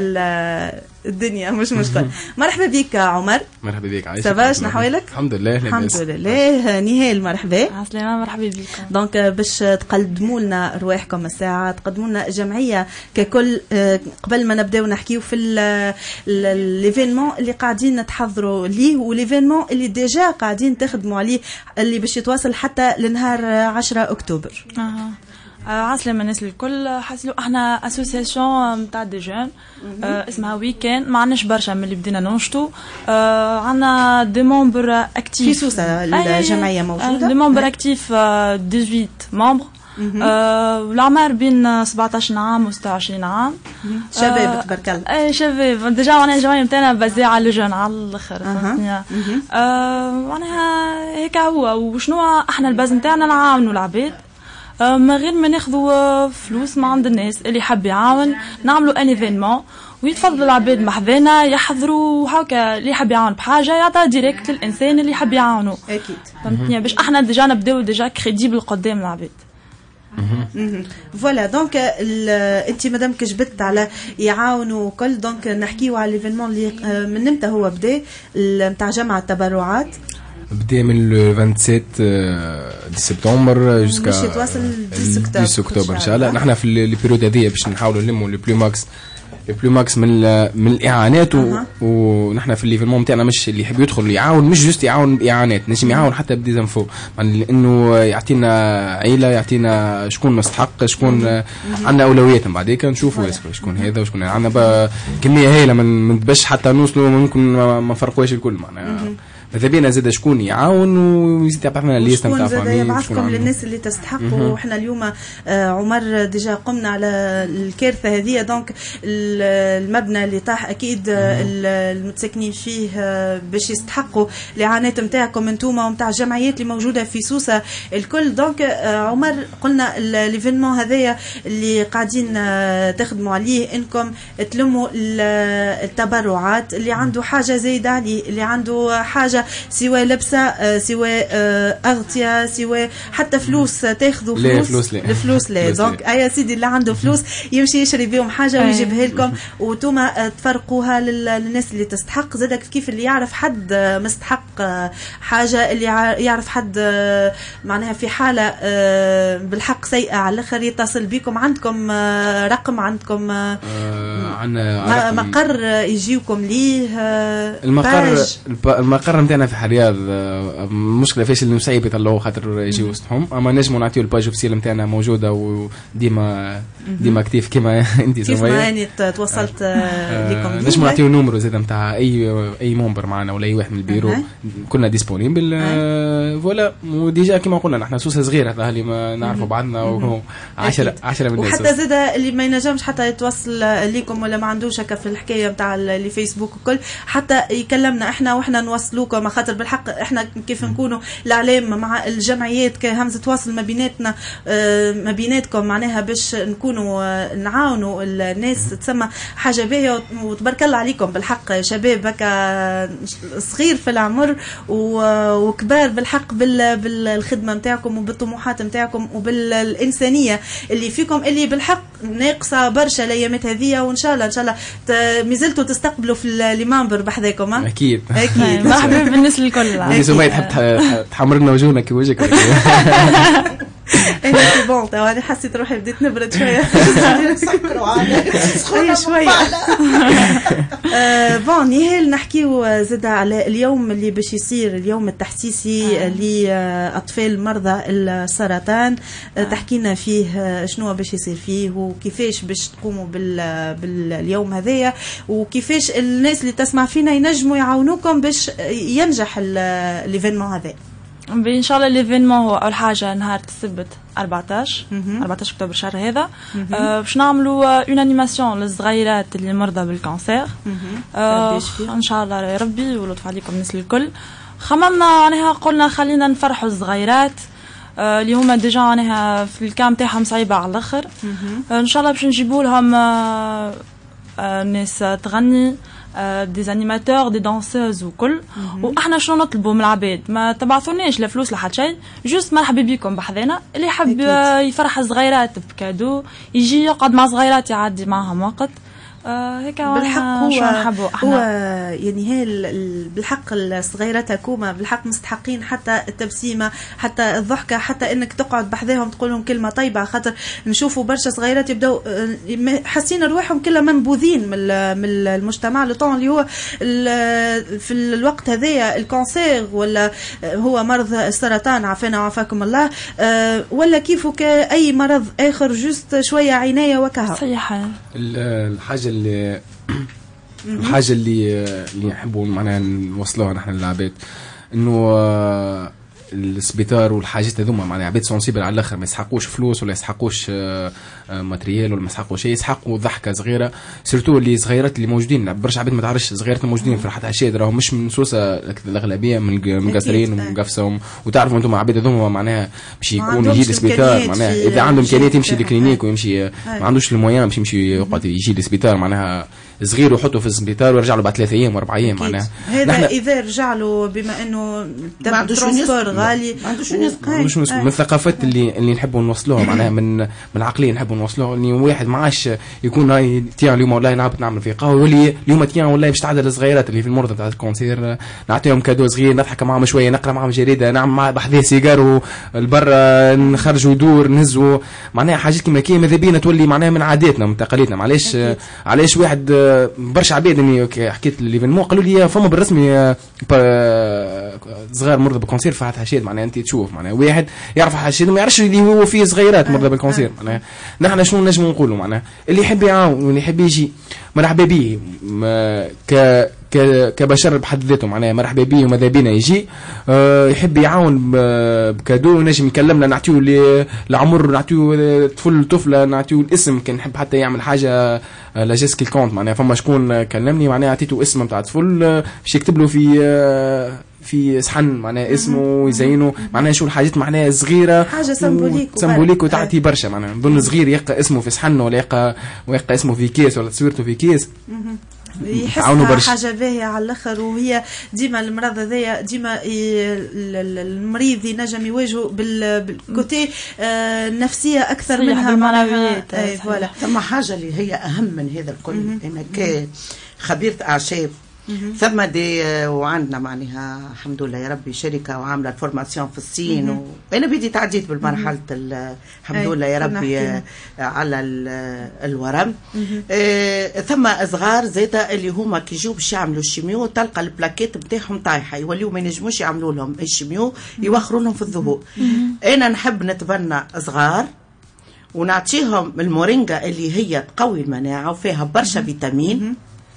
الدنيا مش مشكل. مرحبا بك عمر. مرحبا بك عايشة. سباش نحوالك؟ الحمد لله. الحمد لله. نهال مرحبا. عسلامة. مرحبا بكم. دونك باش تقدموا لنا رواحكم الساعة تقدموا لنا جمعية ككل قبل ما نبداو نحكيو في ليفينمون اللي قاعدين نتحضروا ليه وليفينمون اللي ديجا قاعدين تخدموا عليه اللي باش يتواصل حتى لنهار عشرة أكتوبر. أه. عسلامة الناس الكل. حاسلو احنا اسوسياسيون نتاع دي جون آه اسمها ويكان. ما عندناش برشا من اللي بدينا ننشطوا. آه عندنا دي ممبر اكتيف في سوسه الجمعيه موجوده. دي ممبر اكتيف ثمانية عشر ممبر. آه والعمر بين سبعطاش عام و ستة وعشرين عام. شباب آه تبارك الله. اي شباب ديجا انا الجمعيه نتاعنا بازي على لو جون على الاخر. أه. آه معناها هيك هو. وشنو احنا الباز نتاعنا نعاونوا العباد ما غير ما ناخذوا فلوس ما عند الناس. اللي حب يعاون نعملوا ان ايفينمون ويتفضلوا العباد محذنا يحضروا هكا. اللي حب يعاون بحاجه يعطى ديريكت للانسان اللي حب يعاونه. اكيد فهمتني باش احنا ديجا نبداو ديجا كريديبل قدام العباد. فوالا دونك انت مادام كجبت على يعاونوا كل دونك نحكيو على ليفينمون اللي من امتى هو بدا نتاع جمع التبرعات. بدا من لو سبعة وعشرين دي سبتمبر جوسكا باش يتواصل دي اكتوبر ان شاء الله. نحن في لي بيريود هذيا باش نحاولوا نلموا لي بلو ماكس لي بلو ماكس من من الاعانات. أه. ونحن في الليفلمون نتاعنا مش اللي يحب يدخل يعاون مش جوست يعاون باعانات نجم يعاون حتى بديزانفو لانه يعطينا عيله يعطينا شكون مستحق شكون عندنا اولويات. من بعديك نشوفوا شكون هذا وشكون عندنا كميه هائله من تبش حتى نوصلوا ممكن ما فرقوش الكل معناها. ماذا بينا زاد شكون يعاون ويزيد يعطينا الليست نتاع فامي يبعثكم للناس اللي تستحقوا. وحنا اليوم عمر ديجا قمنا على الكارثه هذه. دونك المبنى اللي طاح اكيد المتسكنين فيه باش يستحقوا الاعانات نتاعكم انتوما ونتاع الجمعيات اللي موجوده في سوسه الكل. دونك عمر قلنا ليفينمون هذايا اللي قاعدين تخدموا عليه انكم تلموا التبرعات اللي عنده حاجه زايده عليه اللي عنده حاجه حاجه سواء لبسه سواء اغطيه سواء حتى فلوس تاخذوا فلوس فلوس لا الفلوس لا دونك اي سيدي اللي عنده فلوس يمشي يشري بهم حاجه ويجيبها لكم وانتم تفرقوها للناس اللي تستحق زادك كيف اللي يعرف حد مستحق حاجه اللي يعرف حد معناها في حاله بالحق سيئه على الاخر يتصل بكم عندكم رقم عندكم عندنا مقر يجيوكم ليه المقر المقر نتاعنا في حرياض المشكله فاش المسيب يطلعوه خاطر يجي وسطهم اما نجموا نعطيو الباج اوفيسيال نتاعنا موجوده وديما ديما اكتيف كيما انت كيف ما اني تواصلت لكم نجموا نعطيو نمرو زاد نتاع اي اي ممبر معنا ولا اي واحد من البيرو كنا ديسبونيبل فوالا وديجا كيما قلنا نحن سوسه صغيره هذا اللي ما نعرفوا بعضنا وهو عشرة عشرة من الناس وحتى زاد اللي ما ينجمش حتى يتوصل ليكم ولا ما عندوش هكا في الحكايه نتاع اللي فيسبوك وكل حتى يكلمنا احنا واحنا نوصلوكم خاطر بالحق احنا كيف نكونوا الاعلام مع الجمعيات كهمزه تواصل ما بيناتنا ما بيناتكم معناها باش نكونوا نعاونوا الناس تسمى حاجه باهيه وتبارك الله عليكم بالحق شباب هكا صغير في العمر وكبار بالحق بالخدمه نتاعكم وبالطموحات نتاعكم وبالانسانيه اللي فيكم اللي بالحق ناقصه برشا الايامات هذه وان شاء الله ان شاء الله مازلتوا تستقبلوا في المنبر بحذاكم اكيد اكيد مرحبا بالناس الكل انت سمية تحب تحمر لنا وجوهنا كي وجهك انا في بون تو انا حسيت روحي بديت نبرد شويه سكروا على شويه بون نهال نحكيو زاد على اليوم اللي باش يصير اليوم التحسيسي لاطفال مرضى السرطان تحكينا فيه شنو باش يصير فيه وكيفاش باش تقوموا باليوم هذايا وكيفاش الناس اللي تسمع فينا ينجموا يعاونوكم باش ينجح الايفينمون هذا. ان شاء الله الايفينمون هو اول حاجه نهار السبت أربعطاش أربعطاش اكتوبر الشهر هذا آه باش نعملوا اون انيماسيون للصغيرات اللي مرضى بالكانسير آه ان شاء الله يا ربي ولطف عليكم الناس الكل. خممنا معناها قلنا خلينا نفرحوا الصغيرات آه اللي هما ديجا معناها في الكام تاعهم صعيبه على الاخر آه ان شاء الله باش نجيبوا لهم آه آه ناس تغني دي انيماتور دي دانسوز وكل واحنا شنو نطلبوا من العباد ما تبعثوناش لا فلوس لا حتى شيء جوست مرحبا بكم بحذنا اللي يحب يفرح الصغيرات بكادو يجي يقعد مع صغيرات يعدي معهم وقت آه هيك بالحق هو هو يعني هي بالحق الصغيرات هكوما بالحق مستحقين حتى التبسيمه حتى الضحكه حتى انك تقعد بحذاهم تقول لهم كلمه طيبه خاطر نشوفوا برشا صغيرات يبداو حاسين روحهم كلها منبوذين من من المجتمع لو طون اللي هو في الوقت هذايا الكانسير ولا هو مرض السرطان عافانا وعافاكم الله ولا كيفو كاي مرض اخر جوست شويه عنايه وكها صحيح. الحاجه اللي الحاجه اللي اللي نحبوا معناها نوصلوها نحن للعباد انه السبيطار والحاجات هذوما معناها عباد سونسيبل على الاخر ما يسحقوش فلوس ولا يسحقوش ماتريال ولا ما يسحقوا شيء يسحقوا ضحكه صغيره سيرتو اللي صغيرات اللي موجودين برشا عباد ما تعرفش صغيرات الموجودين في راحه عشاد راهم مش من سوسه الاغلبيه من مقصرين ومقفصهم وتعرفوا انتم عباد هذوما معناها باش يكون يجي للسبيطار معناها اذا عنده امكانيات يمشي للكلينيك ويمشي ما عندوش المويان باش يمشي يقعد يجي للسبيطار معناها صغير وحطه في السبيطار ويرجع له بعد ثلاث ايام واربع ايام معناها هذا اذا رجع له بما انه الترانسبور غالي ما عندوش من الثقافات اللي اللي نحبوا نوصلوها معناها من من العقليه نحبوا نوصلوها اني واحد معاش يكون هاي تيان اليوم والله نعبت نعمل في قهوه واللي اليوم تيان والله باش تعدل الصغيرات اللي في المرضى تاع الكونسير نعطيهم كادو صغير نضحك معاهم شويه نقرا معاهم جريده نعمل مع بحذاه سيجار والبرا نخرجوا يدور نهزوا معناها حاجات كيما كي ماذا بينا تولي معناها من عاداتنا من تقاليدنا معليش علاش واحد برشا عباد اني حكيت ليفينمون قالوا لي فما بالرسمي صغار مرضى بالكونسير في حشاد معناها انت تشوف معناها واحد يعرف حشاد وما يعرفش اللي هو فيه صغيرات مرضى بالكونسير معناها نحن شنو نجموا نقولوا معناها اللي يحب يعاون واللي يحب يجي مرحبا به ك كبشر بحد ذاته معناها مرحبا به وماذا بينا يجي أه يحب يعاون بكادو نجم يكلمنا نعطيو لعمر نعطيو طفل طفله نعطيو الاسم كان نحب حتى يعمل حاجه لا جيسكي كونت معناها فما شكون كلمني معناها عطيته اسم نتاع طفل باش يكتب له في في صحن معناها اسمه يزينه معناها شو الحاجات معناها صغيره حاجه سمبوليك سمبوليك وتعطي برشا معناها نظن صغير يلقى اسمه في صحن ولا يلقى ويلقى اسمه في كيس ولا تصويرته في كيس يحسها حاجه باهيه على الاخر. وهي ديما المرض هذايا ديما المريض ينجم يواجهه بالكوتي النفسيه اكثر منها بالمعنويات. اي فوالا. ثم حاجه اللي هي اهم من هذا الكل انك خبيره اعشاب ثم دي وعندنا معناها الحمد لله يا ربي شركه وعامله الفورماسيون في الصين وانا بدي تعديت بالمرحله الحمد لله يا ربي على الورم. اه ثم صغار زيدا اللي هما كي يجوا باش يعملوا الشيميو تلقى البلاكيت نتاعهم طايحه يوليو ما ينجموش يعملوا لهم الشيميو يوخروا لهم في الذهول. انا نحب نتبنى صغار ونعطيهم المورينجا اللي هي تقوي المناعه وفيها برشا فيتامين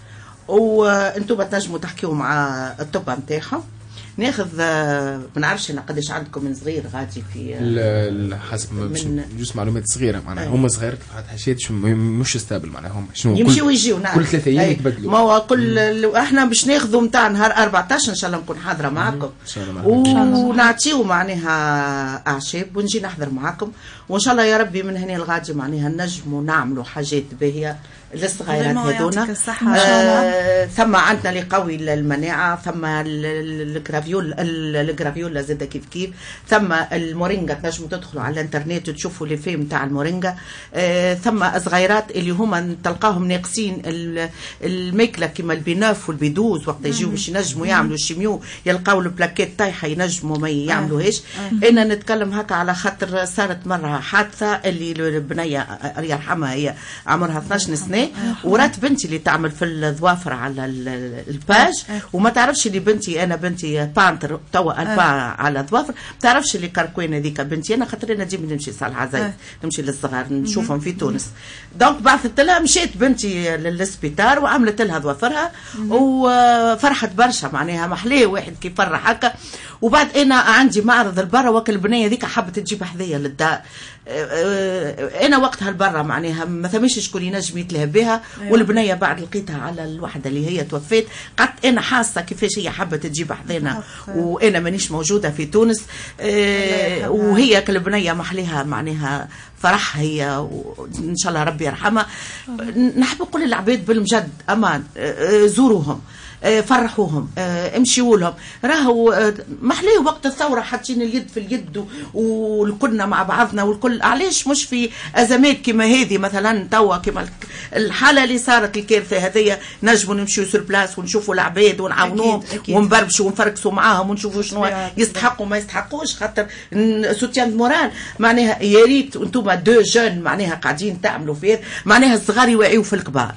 وانتم تنجموا تحكيوا مع الطب نتاعهم. ناخذ ما نعرفش انا قداش عندكم من صغير غادي في حسب من جوز معلومات صغيره معناها هم صغير حاشيات مش ستابل معناها هم شنو يمشيوا ويجيوا نعم كل ثلاث ايام يتبدلوا. ما هو كل احنا باش ناخذوا نتاع نهار أربعطاش ان شاء الله نكون حاضره معكم ان شاء الله ونعطيو معناها اعشاب ونجي نحضر معكم وان شاء الله يا ربي من هنا الغادي معناها نجموا نعملوا حاجات باهيه للصغيرات هذونا. آه ثم عندنا اللي قوي المناعه ثم الجرافيول الجرافيولا زاد كيف كيف ثم المورينجا تنجموا تدخلوا على الانترنت وتشوفوا لي فيلم تاع المورينجا. آه ثم صغيرات اللي هما تلقاهم ناقصين الماكله كيما البيناف والبيدوز وقت يجيو باش ينجموا يعملوا الشيميو يلقاو البلاكيت طايحه ينجموا ما يعملوهاش. انا نتكلم هكا على خاطر صارت مره حادثه اللي البنيه يرحمها هي عمرها اثناش سنه ورات بنتي اللي تعمل في الظوافر على الباج وما تعرفش اللي بنتي انا بنتي بانتر توا البا على الظوافر ما تعرفش اللي كركوينه ذيك بنتي انا خاطر انا ديما نمشي صالحه زايد نمشي للصغار نشوفهم في تونس. دونك بعثت لها مشيت بنتي للسبيطار وعملت لها ظوافرها وفرحت برشا معناها محليه واحد كي يفرح هكا. وبعد انا عندي معرض البرا وكل البنيه ذيك حبت تجيب هديه للدار. انا وقتها البرا معناها ما ثماش شكون ينجم يتلهى بها والبنيه بعد لقيتها على الوحده اللي هي توفيت قالت انا حاسه كيفاش هي حابه تجيب حذينا وانا مانيش موجوده في تونس. وهي كل بنيه محليها معناها فرح هي وان شاء الله ربي يرحمها. نحب نقول للعباد بالمجد امان زوروهم فرحوهم امشيوا لهم راهو محليه وقت الثوره حاطين اليد في اليد والكلنا مع بعضنا والكل. علاش مش في ازمات كما هذه مثلا توا كما الحاله اللي صارت الكارثه هذيا نجموا نمشيو سور بلاس ونشوفوا العباد ونعاونوهم ونبربشوا ونفركسوا معاهم ونشوفوا شنو يستحقوا ما يستحقوش خاطر سوتيان مورال معناها يا ريت انتم دو جون معناها قاعدين تعملوا فيه معناها الصغار يوعيوا في الكبار.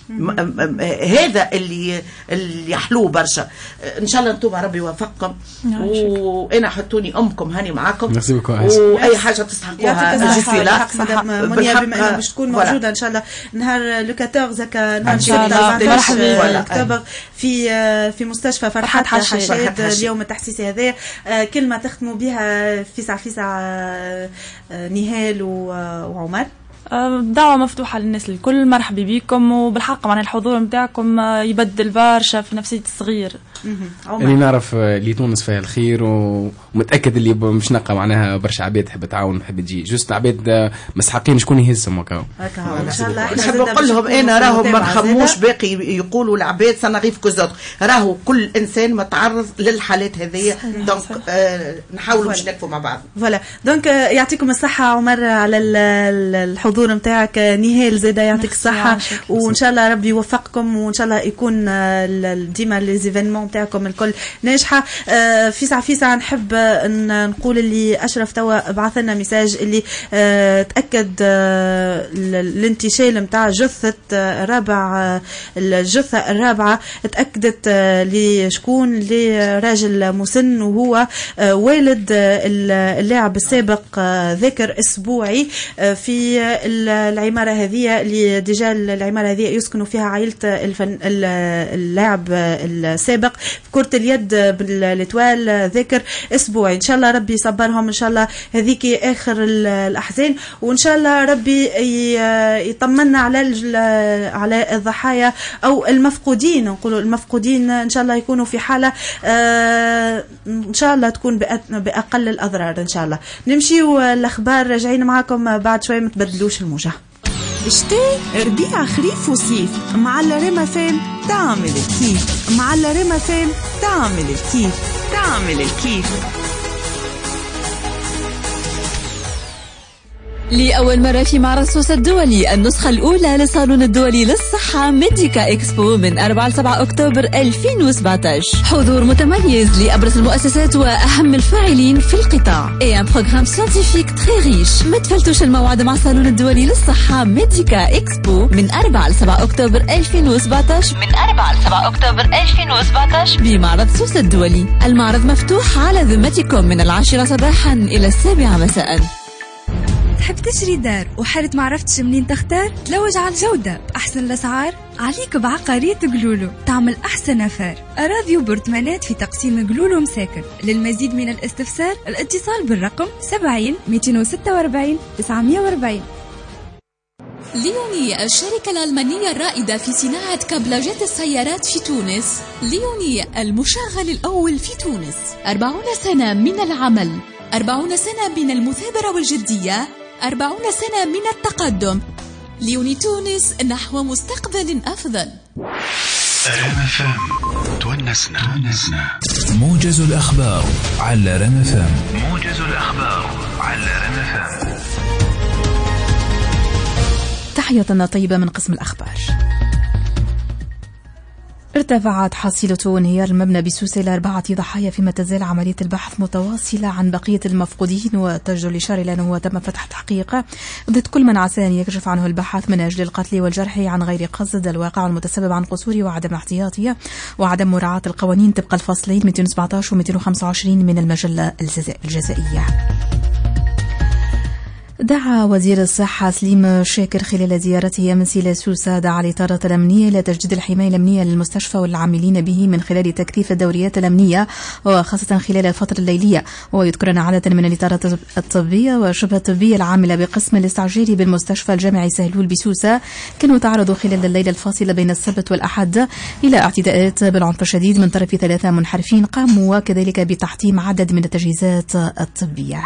هذا اللي اللي يحلو برشا. ان شاء الله انتم ربي يوفقكم وانا حطوني امكم هاني معاكم واي حاجه تستحقوها جيسي لا منيا بما انه باش تكون موجوده ان شاء الله نهار لو أربعطاش زكا نهار ستة اكتوبر في في مستشفى فرحات حشاد اليوم التحسيسي هذا. كلمه تختموا بها فيسع فيسع نهال وعمر. دعوة مفتوحة للناس الكل مرحبا بكم وبالحق معناها الحضور نتاعكم يبدل برشا في نفسية الصغير. اللي نعرف اللي تونس فيها الخير ومتأكد اللي مش نلقى معناها برشا عباد تحب تعاون تحب تجي جوست عباد مسحقين شكون يهزهم هكا. ان شاء الله نحب نقول لهم انا راهو ما نخموش باقي يقولوا العباد سنغيف كوزات راهو كل انسان متعرض للحالات هذه دونك آه نحاولوا باش نكفوا مع بعض. فوالا دونك يعطيكم الصحة عمر على الحضور الحضور نتاعك. نهال زاده يعطيك الصحه وان شاء الله ربي يوفقكم وان شاء الله يكون ديما لي زيفينمون نتاعكم الكل ناجحه. في ساعه في ساعه نحب نقول اللي اشرف توا بعث لنا ميساج اللي تاكد الانتشال نتاع جثه رابع الجثه الرابعه تاكدت لشكون لراجل مسن وهو والد اللاعب السابق ذاكر اسبوعي في العماره هذه اللي ديجا العماره هذه يسكن فيها عائله الفن اللاعب السابق في كره اليد بالاتوال ذاكر اسبوعي. ان شاء الله ربي يصبرهم ان شاء الله هذيك اخر الاحزان وان شاء الله ربي يطمنا على على الضحايا او المفقودين نقولوا المفقودين ان شاء الله يكونوا في حاله ان شاء الله تكون باقل الاضرار ان شاء الله. نمشي والاخبار راجعين معكم بعد شوي ما تبدلوش الموجه. شتي ربيع خريف وصيف مع الريما فين تعمل الكيف مع الريما فين تعمل الكيف تعمل الكيف. لأول مرة في معرض سوسة الدولي النسخة الأولى للصالون الدولي للصحة ميديكا إكسبو من أربعة لسبعة أكتوبر ألفين وسبعة عشر. حضور متميز لأبرز المؤسسات وأهم الفاعلين في القطاع. Et un programme scientifique très riche. ما تفلتوش الموعد مع الصالون الدولي للصحة ميديكا إكسبو من أربعة لسبعة أكتوبر ألفين وسبعة عشر من أربعة لسبعة أكتوبر ألفين وسبعة عشر بمعرض سوسة الدولي. المعرض مفتوح على ذمتكم من العاشرة صباحا إلى السابعة مساء. تحب تشري دار وحارت معرفتش منين تختار؟ تلوج على الجودة بأحسن الأسعار؟ عليك بعقارية قلولو تعمل أحسن أثار. أراضي وبرتمانات في تقسيم قلولو مساكن. للمزيد من الاستفسار الاتصال بالرقم سبعين مئتين وستة وأربعين تسعمئة وأربعين. ليوني الشركة الألمانية الرائدة في صناعة كابلاجات السيارات في تونس. ليوني المشغل الأول في تونس. أربعون سنة من العمل، أربعون سنة من المثابرة والجدية، أربعون سنة من التقدم. ليوني تونس نحو مستقبل أفضل. ريم فام تونسنا. موجز الأخبار على ريم فام. موجز الأخبار على ريم فام. تحية طيبة من قسم الأخبار. ارتفعت حصيلة انهيار المبنى بسوسة إلى أربعة ضحايا، فيما تزال عملية البحث متواصلة عن بقية المفقودين، وتجدر الإشارة إلى أنه تم فتح تحقيق ضد كل من عسى أن يكشف عنه البحث من أجل القتل والجرح عن غير قصد، الواقع المتسبب عن قصور وعدم احتياطية وعدم مراعاة القوانين طبق الفصلين مئتين وسبعة عشر و مئتين وخمسة وعشرين من المجلة الجزائية. دعا وزير الصحة سليم شاكر خلال زيارته من سوسة دعا الإطارة الأمنية إلى تجديد الحماية الأمنية للمستشفى والعاملين به من خلال تكثيف الدوريات الأمنية وخاصة خلال الفترة الليلية. ويذكرنا عادة من الإطارة الطبية وشبه الطبية العاملة بقسم الاستعجالي بالمستشفى الجامعي سهلول بسوسة كانوا تعرضوا خلال الليلة الفاصلة بين السبت والأحد إلى اعتداءات بالعنف الشديد من طرف ثلاثة منحرفين قاموا وكذلك بتحطيم عدد من التجهيزات الطبية.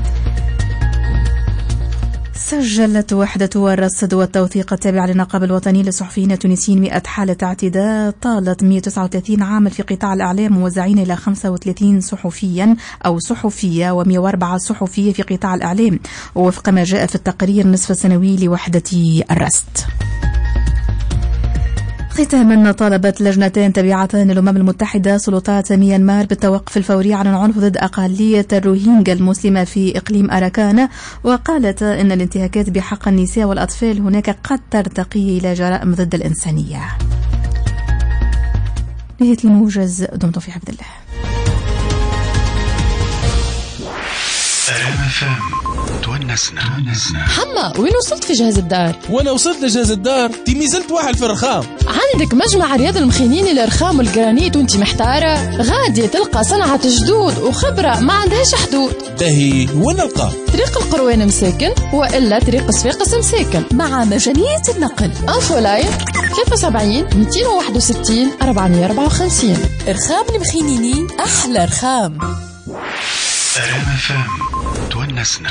سجلت وحدة الرصد والتوثيق التابعة للنقابة الوطنية للصحفيين التونسيين مئة حالة اعتداء طالت مئة وتسعة وثلاثين عامل في قطاع الإعلام موزعين إلى خمسة وثلاثين صحفيا أو صحفية ومئة وأربعة صحفية في قطاع الإعلام وفق ما جاء في التقرير النصف السنوي لوحدة الرصد. ختاما، طالبت لجنتان تابعتان للأمم المتحدة سلطات ميانمار بالتوقف الفوري عن العنف ضد أقلية الروهينجا المسلمة في إقليم أراكان، وقالت إن الانتهاكات بحق النساء والأطفال هناك قد ترتقي إلى جرائم ضد الإنسانية. نهاية الموجز، دمتم في حفظ الله. تونسنا. حما وين وصلت في جهاز الدار؟ وانا وصلت لجهاز الدار تيمي زلت واحد في الرخام. عندك مجمع رياض المخينين للرخام والجرانيت وانت محتارة؟ غادي تلقى صنعة جدود وخبرة ما عندهاش حدود. باهي وين نلقى؟ طريق القروان مساكن والا طريق صفاقس مساكن مع مجانية النقل. انفو لاين ثلاثة وسبعين مئتين وواحد وستين أربعمئة وأربعة وخمسين. رخام المخينين احلى رخام. ريم فام تونسنا.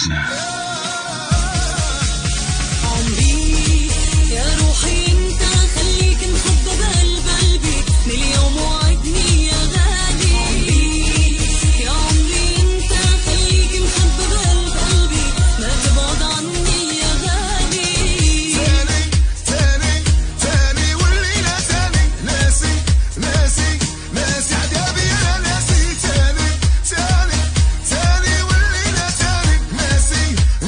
عمري يا روحي انت خليك نحب بقلب قلبي من اليوم وعدني يا غالي. عمري يا عمري انت خليك نحب بقلب قلبي ما تبعد عني يا غالي. تاني تاني تاني والليلة تاني ناسي ناسي ناسي عذابي انا ناسي. تاني تاني تاني والليلة تاني ناسي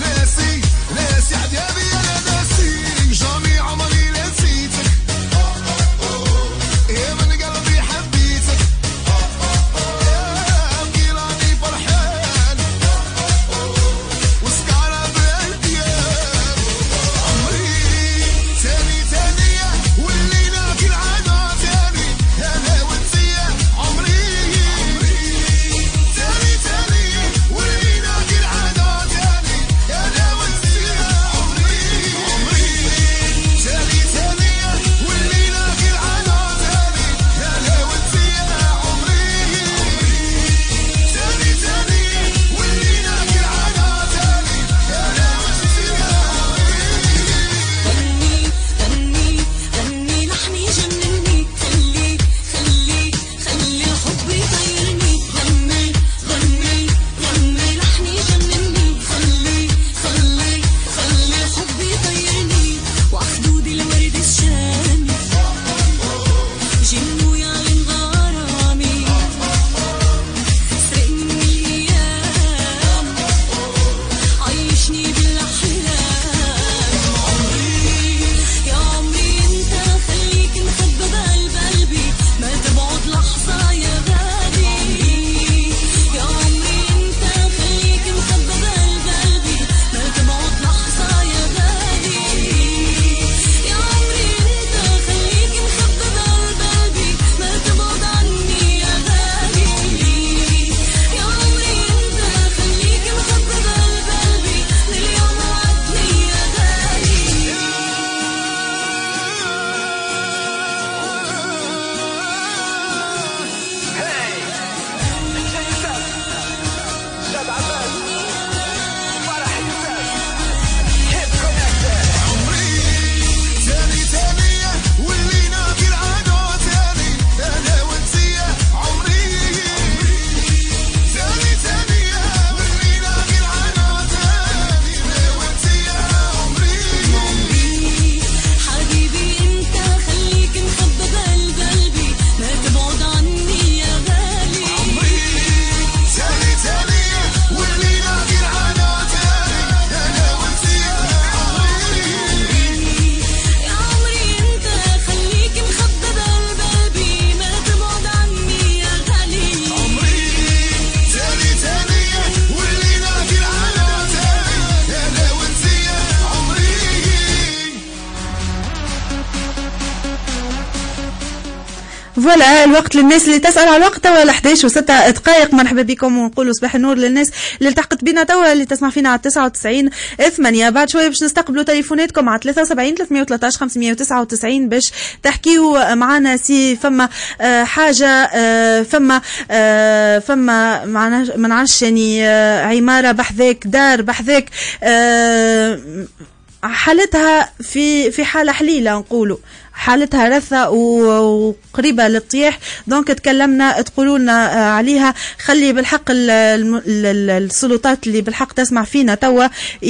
فوالا الوقت للناس اللي تسأل على الوقت توا احداش وستة دقائق. مرحبا بكم ونقولوا صباح النور للناس اللي التحقت بنا توا اللي تسمع فينا على تسعة وتسعين ثمانية. بعد شوية باش نستقبلوا تليفوناتكم على ثلاثة وسبعين ثلاثمية وثلاثطاش خمسمية وتسعة وتسعين باش تحكيوا معنا سي فما آه حاجة آه فما آه فما ما نعرفش يعني آه عمارة بحذاك دار بحذاك آه حالتها في في حالة حليلة نقولوا حالتها رثة وقريبة للطياح. دونك تكلمنا تقولوا لنا عليها خلي بالحق السلطات اللي بالحق تسمع فينا توا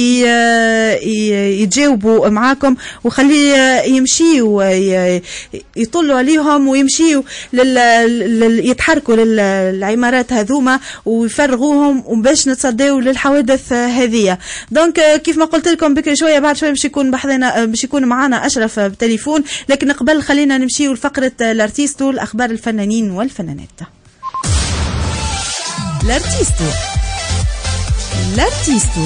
يتجاوبوا معاكم وخلي يمشيوا يطلوا عليهم ويمشيوا يتحركوا للعمارات هذوما ويفرغوهم وباش نتصداو للحوادث هذه. دونك كيف ما قلت لكم بكري شوية بعد شوية باش يكون بحثنا باش يكون معنا أشرف بالتليفون. لكن قبل خلينا نمشيو لفقرة الارتيستو الأخبار الفنانين والفنانات. الارتيستو الارتيستو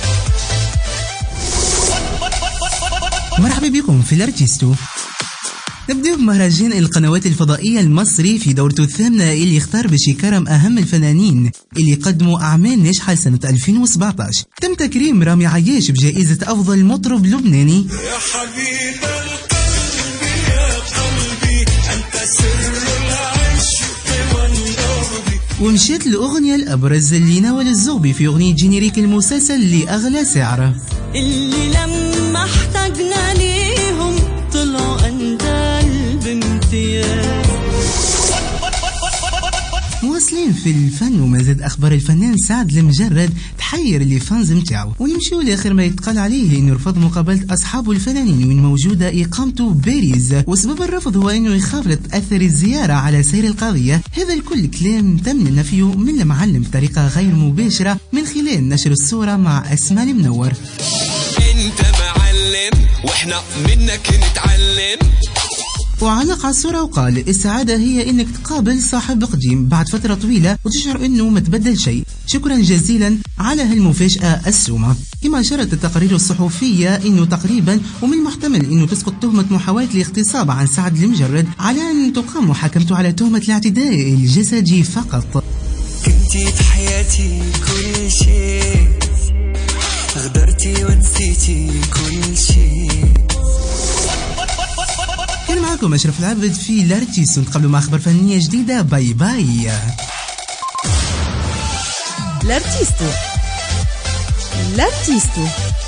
مرحبا بكم في الارتيستو. نبدأ بمهرجان القنوات الفضائية المصري في دورته الثامنة اللي اختار باش يكرم أهم الفنانين اللي قدموا أعمال ناجحة سنة ألفين وسبعطاش. تم تكريم رامي عياش بجائزة أفضل مطرب لبناني. يا حبيب القلب يا قلبي أنت سر العشق والقرب. ومشيت الأغنية الأبرز اللي ناول الزغبي في أغنية جينيريك المسلسل لأغلى سعر اللي لما احتاجنا ليهم طلعوا أندال بامتياز. مواصلين في الفن وما زاد أخبار الفنان سعد المجرد تحير اللي فانز متاعو. ونمشيو لآخر ما يتقال عليه إنه رفض مقابلة أصحابه الفنانين وين موجودة إقامته بباريس، وسبب الرفض هو إنه يخاف لتأثر الزيارة على سير القضية. هذا الكل كلام تم نفيه من المعلم بطريقة غير مباشرة من خلال نشر الصورة مع أسماء المنور. أنت معلم وإحنا منك نتعلم. وعلق على الصورة وقال السعادة هي انك تقابل صاحب قديم بعد فترة طويلة وتشعر انه ما تبدل شيء. شكرا جزيلا على هالمفاجأة السومة. كما اشارت التقارير الصحفية انه تقريبا ومن المحتمل انه تسقط تهمة محاولة الاغتصاب عن سعد المجرد على ان تقام محاكمته على تهمة الاعتداء الجسدي فقط. كنتي في حياتي كل شيء غدرتي ونسيتي كل شيء. كان معكم أشرف العبد في الارتيستو. نتقابلوا مع أخبار فنية جديدة. باي باي. الارتيستو الارتيستو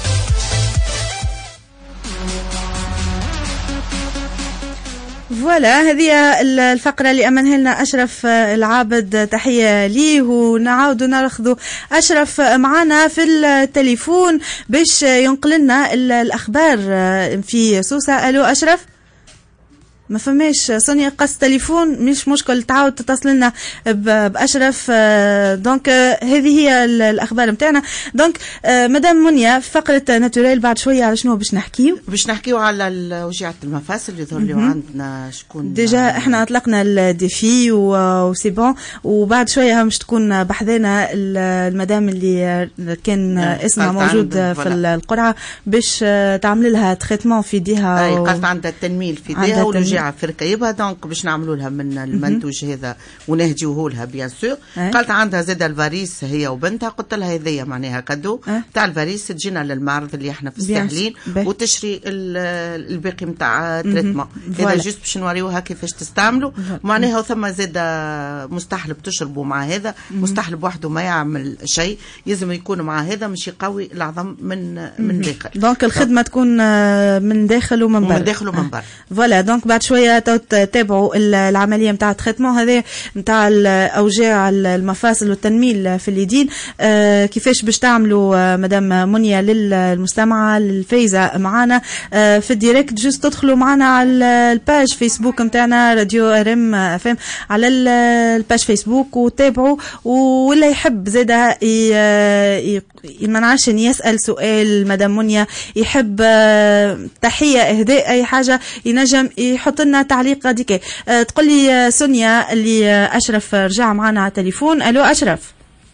فوالا هذه الفقرة اللي أمنها لنا أشرف العابد، تحية ليه. ونعاودوا ناخذوا أشرف معنا في التليفون باش ينقل لنا الأخبار في سوسة. ألو أشرف؟ ما فماش سونيا قص تليفون، مش مشكل تعاود تتصل لنا بأشرف. دونك هذه هي الأخبار متاعنا. دونك مدام منيا في فقرة ناتوريل بعد شوية على شنو باش نحكيو؟ باش نحكيو على وجيعة المفاصل اللي يظهر اليوم عندنا شكون ديجا احنا أطلقنا الديفي وسي بون، وبعد شوية باش تكون بحذانا المدام اللي كان اسمها موجود في القرعة باش تعمل لها تريتمون في يديها. اي قالت عندها التنميل في يديها والوجيعة في ركيبها. دونك باش نعملوا لها من المنتوج هذا ونهديوه لها بيان سور. قالت عندها زاد الفاريس هي وبنتها. قلت لها هذيا معناها كادو تاع الفاريس تجينا للمعرض اللي احنا في الساحلين وتشري الباقي نتاع تريتمون هذا جوست باش نوريوها كيفاش تستعملوا معناها. وثم زاد مستحلب تشربوا مع هذا. مستحلب وحده ما يعمل شيء، لازم يكون مع هذا مش يقوي العظم من من داخل. دونك الخدمه تكون من داخل ومن برا. من داخل ومن برا. فوالا دونك بعد شويه تتابعوا العمليه نتاع التريتمون هذا نتاع الاوجاع المفاصل والتنميل في اليدين. آه كيفاش باش تعملوا مدام منيا للمستمعه الفايزه معنا آه في الديريكت. جوست تدخلوا معنا على الباج فيسبوك نتاعنا راديو ار ام اف ام على الباج فيسبوك وتابعوا. ولا يحب زاده ما نعرفش يسال سؤال مدام منيا، يحب تحيه اهداء اي حاجه ينجم يحط لنا تعليق هذيك. تقول لي سونيا اللي اشرف رجع معنا على التليفون. الو اشرف؟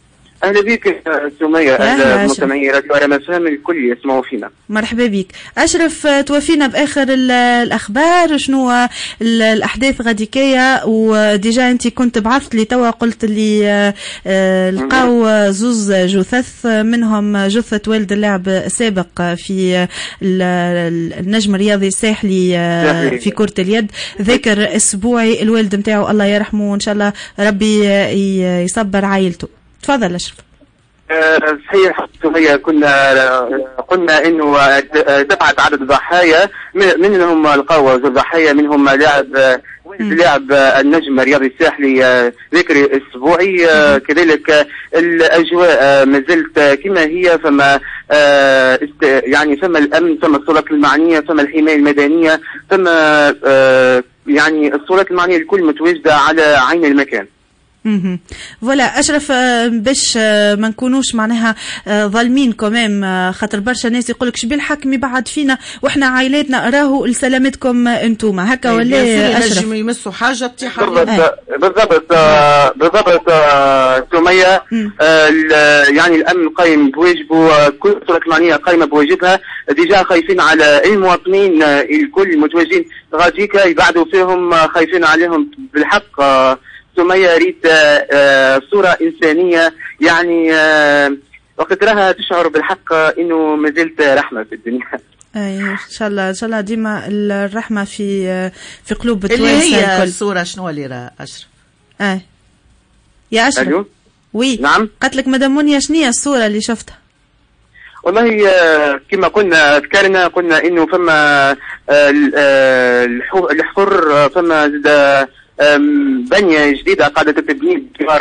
اهلا بك سميه. اهلا مستمعي راديو ار ام اف ام الكل يسمعوا فينا. مرحبا بك اشرف. توفينا باخر الاخبار، شنو الاحداث غاديكيه؟ وديجا انت كنت بعثت لي توا قلت لي لقاو زوز جثث، منهم جثه والد اللاعب السابق في النجم الرياضي الساحلي في كرة اليد، ذكر اسبوعي الوالد نتاعو الله يرحمه وان شاء الله ربي يصبر عائلته. تفضل اشرف. أه صحيح سمية، كنا قلنا انه دفعت عدد الضحايا، منهم لقاو ضحايا منهم لاعب لاعب النجم الرياضي الساحلي ذكري اسبوعي. كذلك الاجواء ما زلت كما هي، فما يعني فما الامن، فما السلطات المعنيه، فما الحمايه المدنيه، فما يعني السلطات المعنيه الكل متواجده على عين المكان. اها فوالا اشرف، باش ما نكونوش معناها ظالمين كمان، خاطر برشا ناس يقولك شبي الحكم يبعد فينا واحنا عائلاتنا، راهو لسلامتكم انتوما هكا ولا اشرف؟ نجم يمسوا حاجه تطيح بالضبط بالضبط بالضبط سميه. يعني الامن قايم بواجبه، كل السلطات المعنيه قايمه بواجبها، ديجا خايفين على المواطنين الكل المتواجدين غاديكا، يبعدوا فيهم، خايفين عليهم بالحق. سمية ريت آه صورة إنسانية، يعني آه وقت راها تشعر بالحق إنه ما زلت رحمة في الدنيا. أي إن شاء الله إن شاء الله ديما الرحمة في في قلوب التوانسة اللي هي الكل. الصورة شنو اللي راه أشرف؟ آه يا أشرف. ألو؟ وي نعم. قالت لك مدام منيا شنو هي الصورة اللي شفتها؟ والله آه كما قلنا ذكرنا قلنا إنه فما آه الحفر، فما زاد بنية جديدة قاعدة تبني بجوار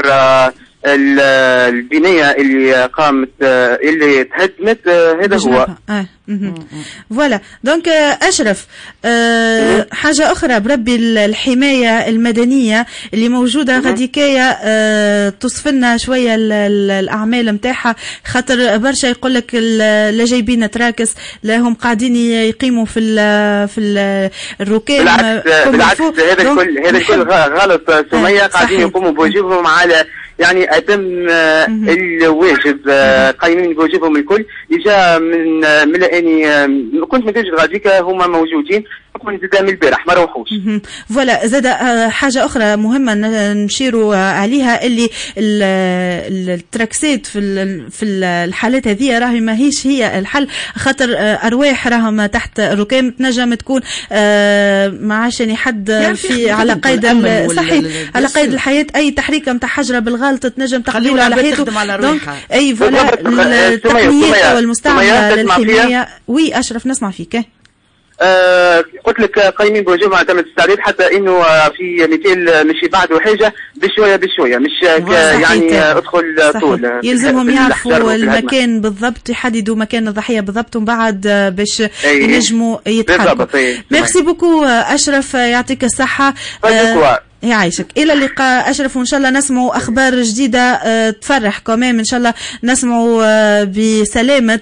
البناية اللي قامت اللي تهدمت. هذا هو. اه فوالا دونك اشرف. أه حاجه اخرى بربي الحمايه المدنيه اللي موجوده غاديكايه، أه توصف لنا شويه الاعمال نتاعها، خاطر برشا يقول لك لا جايبين تراكس، لا هم قاعدين يقيموا في ال في ال الركام. بالعكس بالعكس هذا الكل هذا الكل غلط سميه، قاعدين يقوموا بواجبهم على يعني أتم الواجب، قايمين بواجبهم الكل. يجا من من لاني كنت متواجد غاديك هما موجودين، كنت زاد من البارح ما روحوش. فوالا زاد حاجه اخرى مهمه نشيروا عليها، اللي التراكسات في في الحالات هذه راهي ماهيش هي الحل، خاطر ارواح راهم تحت ركام، تنجم تكون ما عادش يعني حد في على قيد صحيح على قيد الحياه، اي تحريكه نتاع حجره بالغلط تنجم تقبل على حياته. دونك اي فوالا التقنيات والمستعمله للحمايه. وي اشرف نسمع فيك. آه قلت لك قايمين بوجههم على تم التعريض، حتى انه في مثال مش بعده حاجه بشويه بشويه، مش يعني ادخل طول. يلزمهم يعرفوا المكان بالضبط، يحددوا مكان الضحيه بالضبط، ومن بعد باش ينجموا يتحركوا. ميرسي بوكو اشرف، يعطيك الصحه. آه يعيشك. الى اللقاء اشرف، وان شاء الله نسمعوا اخبار جديده أه تفرح كمان، ان شاء الله نسمعوا أه بسلامه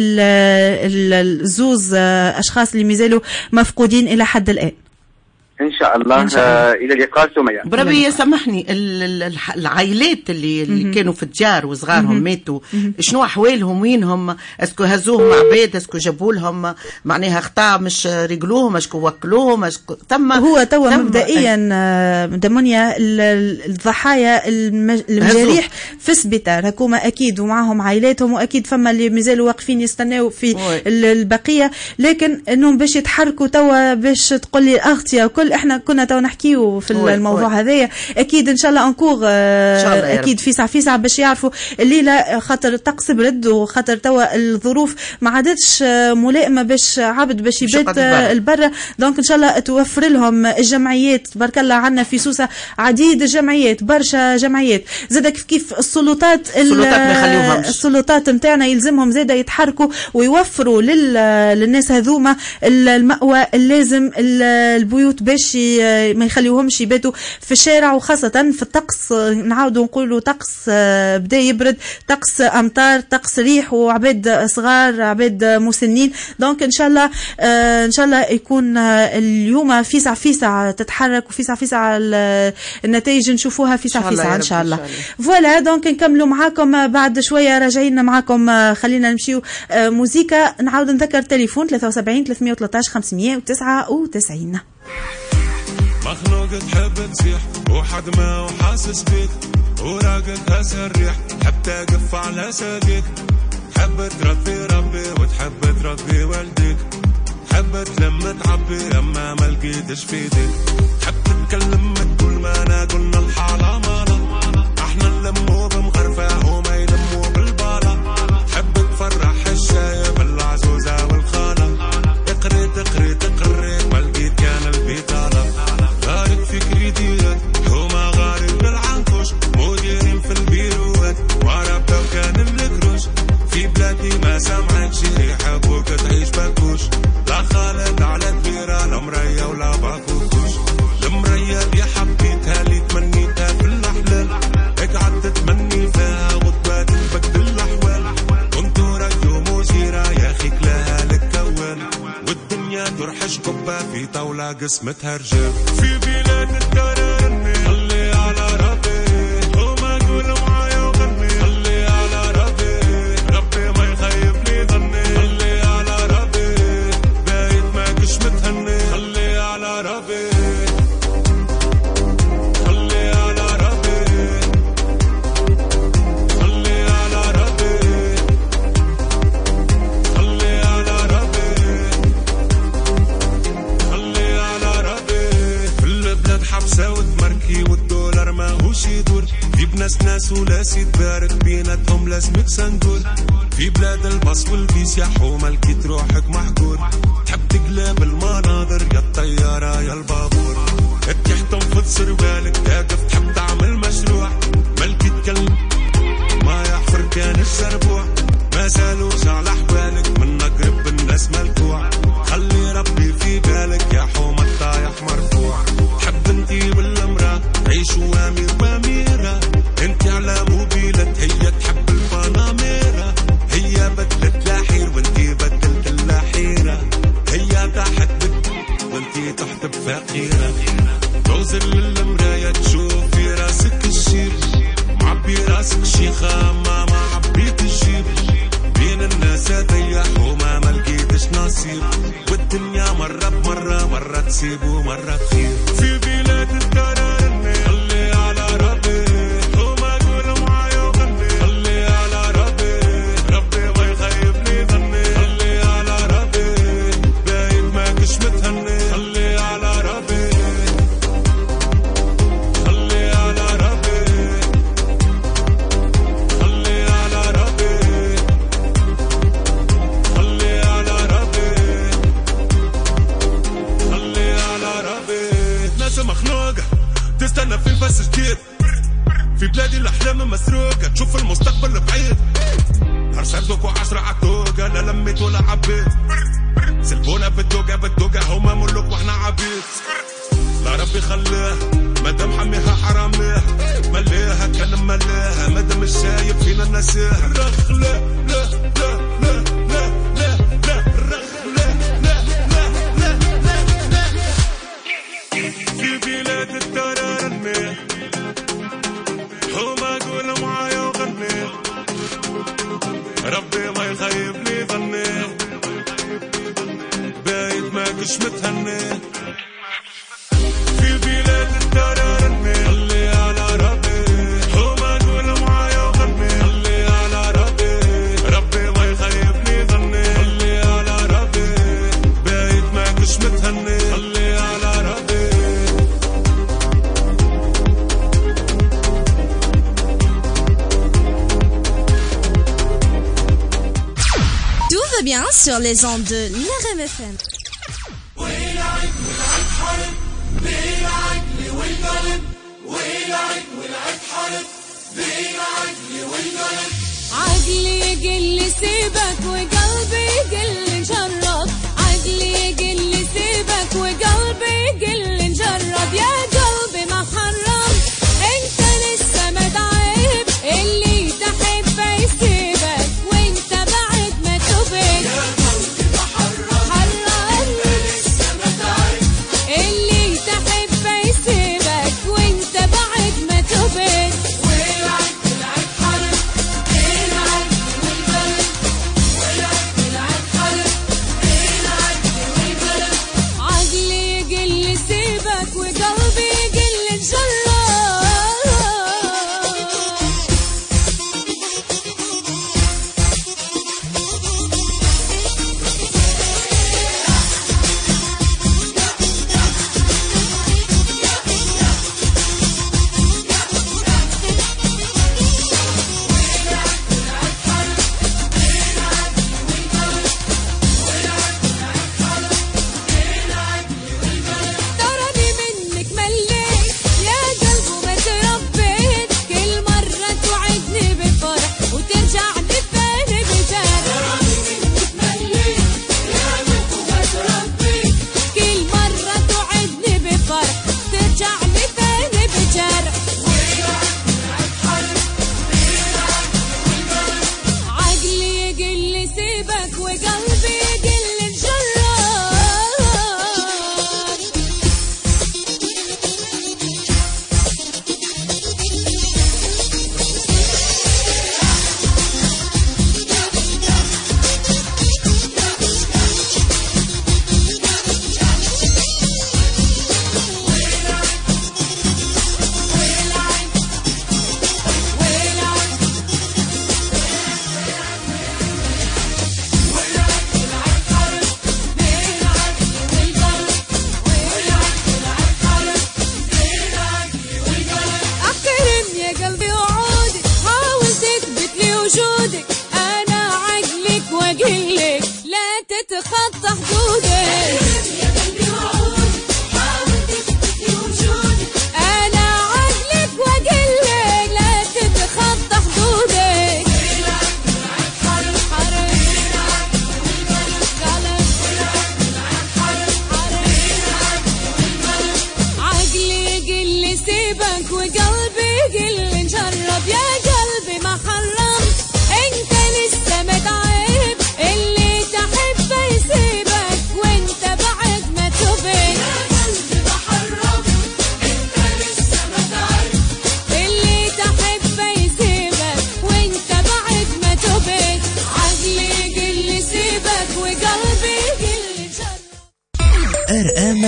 الزوز أه اشخاص اللي مازالوا مفقودين الى حد الان. ان شاء الله, إن شاء الله. آه الى اللقاء سمية. بربي سامحني، العائلات اللي, اللي كانوا في الديار وصغارهم ماتوا، شنو احوالهم؟ وينهم؟ اسكو هزوهم عباد؟ اسكو جابوا لهم معناها خطا مش رجلوهم؟ اسكو وكلوهم؟ اسكو ثم هو توا مبدئيا دمونيا الضحايا المجاريح في السبيطار هكوما اكيد، ومعهم عائلاتهم، واكيد فما اللي مازالوا واقفين يستناو في البقيه، لكن انهم باش يتحركوا توا باش تقول لي اختي وكل احنا كنا تو نحكيو في الموضوع هذايا، اكيد ان شاء الله انكور اكيد فيسع فيسع باش يعرفوا الليله، خاطر الطقس برد، وخاطر توا الظروف ما عادتش ملائمه باش عبد باش يبات البرة. دونك ان شاء الله توفر لهم الجمعيات، تبارك الله عندنا في سوسه عديد الجمعيات، برشا جمعيات. زاد كيف كيف السلطات السلطات نتاعنا يلزمهم زاد يتحركوا ويوفروا للناس هذوما المأوى اللازم، البيوت باش ما يخليوهمش يباتوا في الشارع، وخاصة في الطقس نعاودوا نقولوا طقس بدا يبرد، طقس أمطار، طقس ريح، وعباد صغار عباد مسنين. دونك إن شاء الله إن شاء الله يكون اليوم فيسع فيسع تتحرك، وفيسع فيسع النتائج نشوفوها فيسع فيسع إن شاء الله. فوالا دونك نكملوا معاكم بعد شوية، راجعين معاكم. خلينا نمشيو موزيكا. نعاود نذكر تليفون ثلاثة وسبعين ثلاثمية وثلاثة عشر خمسمية وتسعة وتسعين. مخلوق تحب تصيح وحد ما وحاسس بيك، وراقدها سريح تحب تقف على ساقيك، تحب تربي ربي وتحب تربي والديك، تحب تلم تعبي اما ما لقيتش في ايديك، تحب تتكلم تقول ما انا قلنا الحالة مالا، احنا نلمو بمغرفة وما يلمو بالبالة، تحب تفرح الشايب العزوزة والخالة، تقري تقري تقري ما لقيت كان البيتالة، غارق في كريديات هما غارق بالعنكوش، مديرين في البيروات وربا وكان الكروش، في بلادي ما سمعك شي يحبوك تعيش باكوش، لا خالد على كبيرة لا مرية ولا باكوكوش، المرية دي حبيتها لي تمنيتها في الأحلام، اقعد تتمني فيها غضبات البكت الأحوال، كنتو رجو مشيرة يا أخي كلاها لك كوان، والدنيا ترحش قبة في طاولة قسمتها رجال، في بلاد الدرارني خلي على ربي، وما قول معايا وغني خلي على ربي، ربي ما يخيبني ظني خلي على ربي، بايت ما كش متهني خلي على ربي، خلي على ربي، خلي على ربي، خلي على ربي، خلي على ربي، في البلاد حبسة وتمركي والدولار ماهوش يدور، جيب ناس ناس ولاس يتبارك بيناتهم لازمك سنقول، في بلاد الباص والبيس يا حومة لقيت روحك محقور، تحب تقلب المناظر يا الطيارة يا البابور، تحت تنفض سربالك تقف تحب تعمل مشروع، ما لقيت كلمة ما يحفر كان السربوع، ما سالوش على حبالك من قرب الناس ملكوع، خلي ربي في بالك يا حومة الطايح مرفوع، تحب انتي والامرأة عيشوا امير واميرة، انتي على موبيلة هي تحب الباناميرا، هي بدلت لاحير وانتي بدلت اللاحيرة، هي تحت بد وانتي تحت بفقيرة، توزن للمراية تشوف في راسك الشيب، معبي راسك شيخة ما ما عبيت الجيب، بين الناس ضيح وما ما لقيتش نصيب، والدنيا مرة بمرة مرة تسيب ومرة تخيب، في بلاد الدرارني خلي على ربي، وما قول معايا وغني خلي على ربي، ربي ما يخيبني ظني خلي على ربي، بايت ما كش متهني خلي على ربي، خلي على ربي، خلي على ربي، خلي على ربي، خلي على ربي، ناس مخنوقة تستنى في نفس جديد، في بلادي الأحلام مسروقة تشوف المستقبل بعيد، نهار شردوك وعشرة عالتوقة لا لميت ولا عبيت، سلبونا بالدوقة بالدوقة هما ملوك واحنا عبيد، لا ربي خليها مادام حميها حراميها، مليها كان مليها مادام مش شايف فينا النسيها، رخ لا لا لا لا لا لا لا رخ لا لا لا لا لا لا، في بلاد الدرارني هما قول معايا وغني، ربي ما يخيبني ظني، بايت ما كش متهني، في بلاد الدرارني خلي على ربي، هما قول معايا وغني خلي على ربي، ربي ما يخيبني ظني خلي على ربي، بايت ما كش متهني خلي على ربي. Tout va bien sur les ondes de l'R M F M. عقلي يقل سيبك وقلبي يقل نشرب، عقلي يقل سيبك وقلبي يقل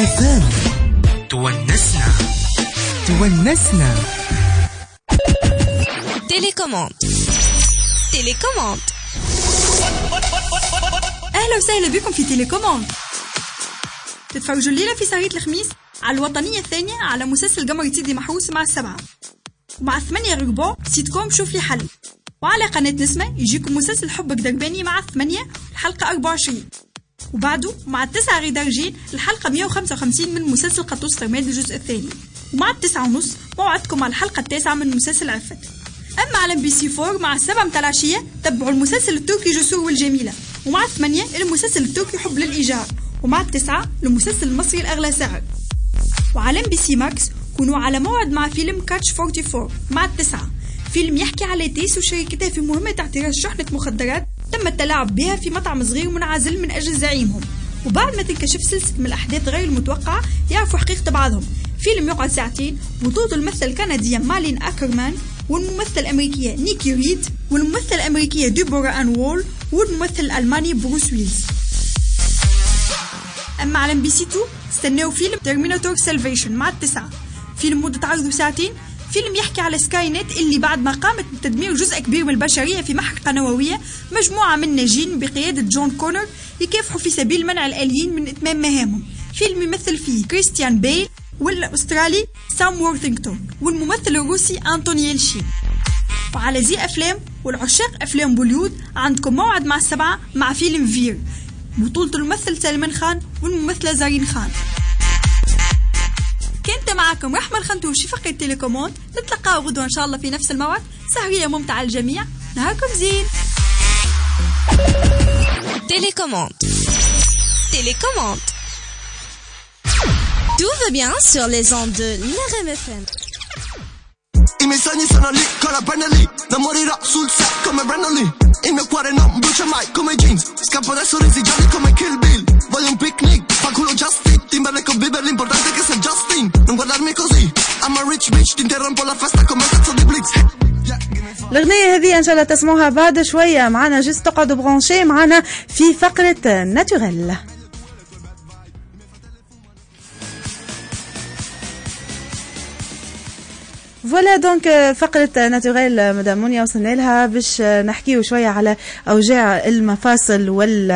فام تونسنا تونسنا. تيليكوموند تيليكوموند. أهلا وسهلا بكم في تيليكوموند. تتفرجوا الليلة في سهرية الخميس على الوطنية الثانية على مسلسل قمر تيدي محروس مع السبعة، ومع ثمانية رقبو سيت كوم شوف لي حل، وعلى قناة نسمة يجيكم مسلسل حبك درباني مع الثمانية الحلقة أربعة وعشرين، وبعده مع التسعة غيدرجين الحلقة مئة وخمسة وخمسين من مسلسل قطوس ترماد الجزء الثاني، ومع التسعة ونص موعدكم مع الحلقة التاسعة من مسلسل عفت. أما على بي سي فور مع السبعة متاع العشية تبعوا المسلسل التركي جسور والجميلة، ومع الثمانية المسلسل التركي حب للإيجار، ومع التسعة المسلسل المصري الأغلى سعر. وعلى بي سي ماكس كونوا على موعد مع فيلم كاتش أربعة وأربعين مع التسعة، فيلم يحكي على تيس وشركتها في مهمة اعتراض شحنة مخدرات تم التلاعب بها في مطعم صغير منعزل من أجل زعيمهم، وبعد ما تنكشف سلسلة من الأحداث غير المتوقعة يعرفوا حقيقة بعضهم. فيلم يقعد ساعتين، بطولة الممثل الكندية مالين أكرمان والممثل الأمريكية نيكي ريد والممثل الأمريكية ديبورا أن وول والممثل الألماني بروس ويلز. أما على بي سي تو استناو فيلم ترميناتور سالفيشن مع التسعة، فيلم مدة عرضه ساعتين، فيلم يحكي على سكاي نت اللي بعد ما قامت بتدمير جزء كبير من البشرية في محرقة نووية، مجموعة من ناجين بقيادة جون كونر يكافحوا في سبيل منع الآليين من إتمام مهامهم. فيلم يمثل فيه كريستيان بيل والأسترالي سام وورثينغتون والممثل الروسي أنتوني يلشين. وعلى زي أفلام والعشاق أفلام بوليود عندكم موعد مع السبعة مع فيلم فير، بطولة الممثل سلمان خان والممثلة زارين خان. كنت معكم رحمة الخنتوشي في فقرة تيليكوموند، نتلقى غدوة إن شاء الله في نفس الموعد. سهرية ممتعة للجميع، نهاركم زين. Télécommande. Télécommande. Tout va bien sur les ondes de l'R M F M. I miei sogni sono lì con la penna lì, non morirò sul set come Brandon Lee. Il mio cuore non brucia mai come jeans, scappo da sorrisi gialli come Kill Bill. Voglio un picnic, fa culo just fit, Timberlake o Bieber, l'importante è che sei Justin. Non guardarmi così, I'm a rich bitch, ti interrompo la festa come cazzo di Blitz. الأغنية هذه إن شاء الله تسمعوها بعد شوية معنا، جست تقعدوا برانشي معنا في فقرة ناتوريل. فوالا دونك فقرة ناتوريل مدام مونيا وصلنا لها باش نحكيو شوية على أوجاع المفاصل وال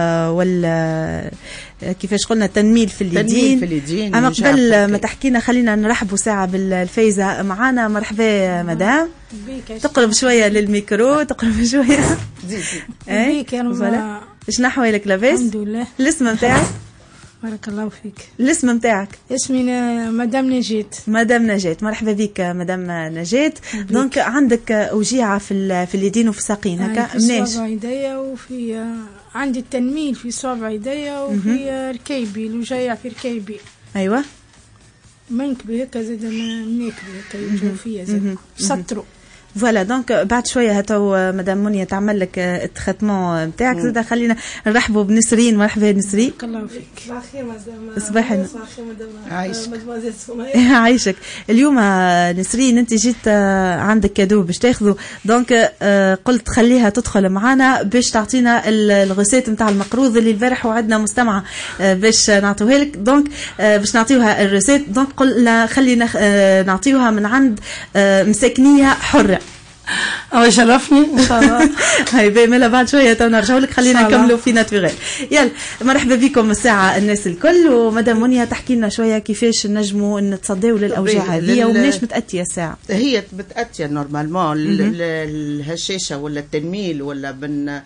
وال كيفاش قلنا التنميل في اليدين. في اليدين. أما قبل ما تحكينا خلينا نرحبوا ساعة بالفايزة معانا. مرحبا مدام، تقرب شوية للميكرو، تقرب شوية. بيك يا رب. شنو أحوالك؟ لاباس؟ الحمد لله. الاسم نتاعك؟ بارك الله فيك. الاسم نتاعك؟ اسمي مدام نجاة. مدام نجاة، مرحبا بك مدام نجاة. دونك عندك اوجاع في في اليدين وفي الساقين هكا مناش؟ في صوابع يديا وفي عندي التنميل في صوابع يديا وفي ركيبي، الوجايع في ركيبي. ايوه منكبي هكا زاد منكبي هكا يجوا فيا زاد سطروا. فوالا دونك بعد شويه هاتو مدام مونيا تعمل لك التريتمون نتاعك. زاد خلينا نرحبوا بنسرين. مرحبا نسرين. بارك الله فيك. صباح الخير مدام. صباح الخير مدام. عايشك. مدموزيل سمية. عايشك. اليوم نسرين انت جيت عندك كادو باش تاخذه، دونك قلت خليها تدخل معنا باش تعطينا الغسيت نتاع المقروض اللي البارح وعدنا مستمعه باش نعطوها لك، دونك باش نعطيوها الريسيت. دونك قلنا خلينا نعطيوها من عند مساكنيه حره. أو شرفني إن شاء الله. هاي بيملا بعد شوية تو نرجعوا لك، خلينا نكملوا في ناتوريل. يلا مرحبا بكم الساعة الناس الكل. ومدام مونيا تحكي لنا شوية كيفاش نجموا نتصداو للأوجاع هذه ومناش متأتية الساعة؟ هي متأتية نورمالمون الهشاشة ولا التنميل ولا بن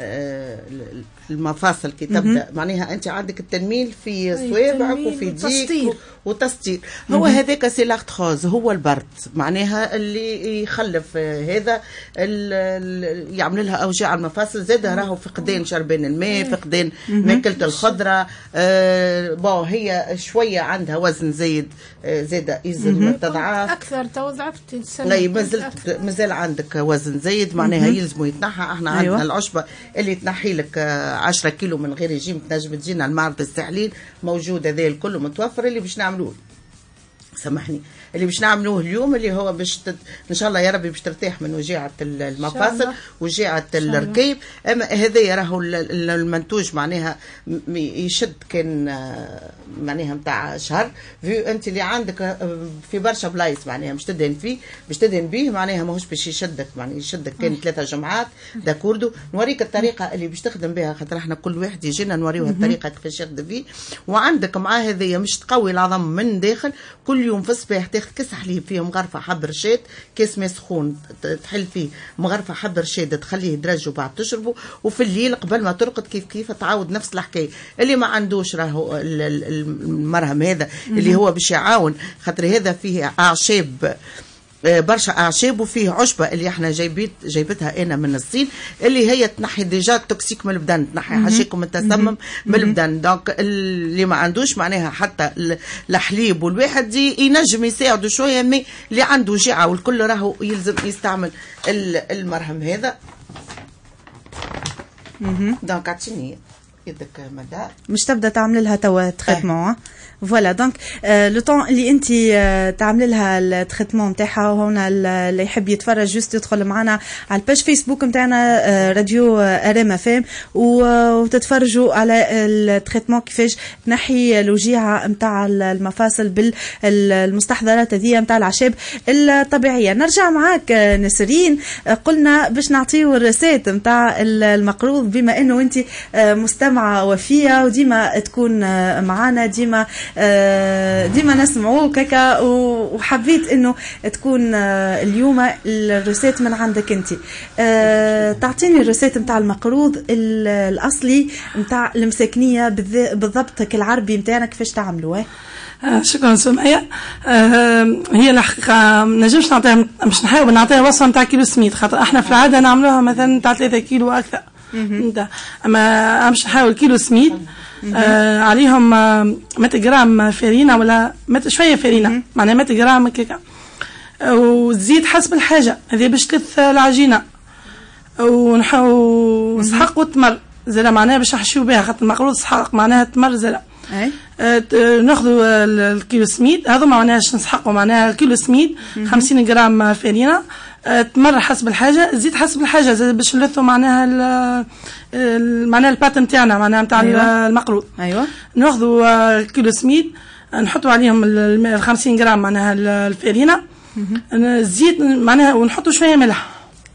المفاصل كي تبدا معناها انت عندك التنميل في صوابعك وفي ديك وتسطير. هو هذاك سي لاكتروز، هو البرد معناها اللي يخلف هذا يعمل لها اوجاع المفاصل. زاد راهو فقدان شربان الماء، فقدان ماكله الخضره. آه بون هي شويه عندها وزن زايد، زاد يلزم تضعاف اكثر. تو ضعفت السنه. اي مازلت مازال عندك وزن زايد معناها يلزم يتنحى. احنا عندنا أيوة. العشبه اللي تنحي لك عشرة كيلو من غير رجيم، تنجم تجينا المعرض الساحلين موجود، هذا الكل متوفر اللي باش نعملوه. سامحني اللي باش نعملوه اليوم اللي هو باش تد... ان شاء الله يا ربي باش ترتاح من وجيعه المفاصل وجيعه الركيب. اما هذا راهو المنتوج معناها يشد كان معناها نتاع شهر في انت اللي عندك في برشا بلايص معناها باش تدهن فيه باش تدهن به معناها ماهوش باش يشدك معناها يشدك كان ثلاثه جمعات داكوردو. نوريك الطريقه اللي باش تخدم بها خاطر احنا كل واحد يجينا نوريوه الطريقه كيفاش يخدم فيه. وعندك مع هذه مش تقوي العظم من داخل كل يوم في الصباح تاخذ كاس حليب فيه مغرفه حب رشاد كاس ماء سخون تحل فيه مغرفه حب رشاد تخليه يدرج وبعد تشربه. وفي الليل قبل ما ترقد كيف كيف تعاود نفس الحكايه. اللي ما عندوش راهو المرهم هذا اللي هو باش يعاون خاطر هذا فيه اعشاب برشا اعشاب وفيه عشبه اللي احنا جايبيت جايبتها انا من الصين اللي هي تنحي ديجا توكسيك من البدن تنحي حشيكم التسمم من البدن. دونك اللي ما عندوش معناها حتى الحليب والواحد ينجم يساعده شويه مي اللي عنده جيعه والكل راهو يلزم يستعمل المرهم هذا. دونك اعطيني يدك مدى مش تبدا تعمل لها توا تريتمون فوالا. دونك لو طون اللي انت تعمل لها التريتمون نتاعها وهنا اللي يحب يتفرج جوست يدخل معنا على الباج فيسبوك نتاعنا راديو ار ام اف ام وتتفرجوا على التريتمون كيفاش تنحي الوجيعه نتاع المفاصل بالمستحضرات هذه نتاع الاعشاب الطبيعيه. نرجع معاك نسرين. قلنا باش نعطيو الرسائل نتاع المقروض بما انه انت مستمعه وفيه وديما تكون معنا ديما ديما نسمعوك هكا وحبيت انه تكون اليوم الرسالة من عندك انت. تعطيني الرسالة نتاع المقروض الاصلي نتاع المساكنيه بالضبط كالعربي نتاعنا كيفاش تعملوه. شكرا سمية. هي الحقيقة ما نجمش نعطيها مش نحاول نعطيها وصفة نتاع كيلو سميد خاطر احنا في العادة نعملوها مثلا نتاع ثلاثة كيلو اكثر. اما مش نحاول كيلو سميد آه عليهم آه مئة جرام فارينة ولا مئة شوية فارينة معناها مئة جرام كيكا والزيت حسب الحاجة هذه باش تلث العجينة ونحو نسحق وتمر زلا معناها باش نحشيو بها خاطر المقروض سحق معناها تمر زلا. آه ناخذوا الكيلو سميد هذا معناها باش نسحقوا معناها كيلو سميد خمسين جرام فارينة تمر حسب الحاجه الزيت حسب الحاجه باش نلثوا معناها معناها البات نتاعنا معناها نتاع أيوة. المقروض. ايوه ناخذوا كيلو سميد نحطوا عليهم ال خمسين جرام معناها الفارينه الزيت معناها ونحطوا شويه ملح.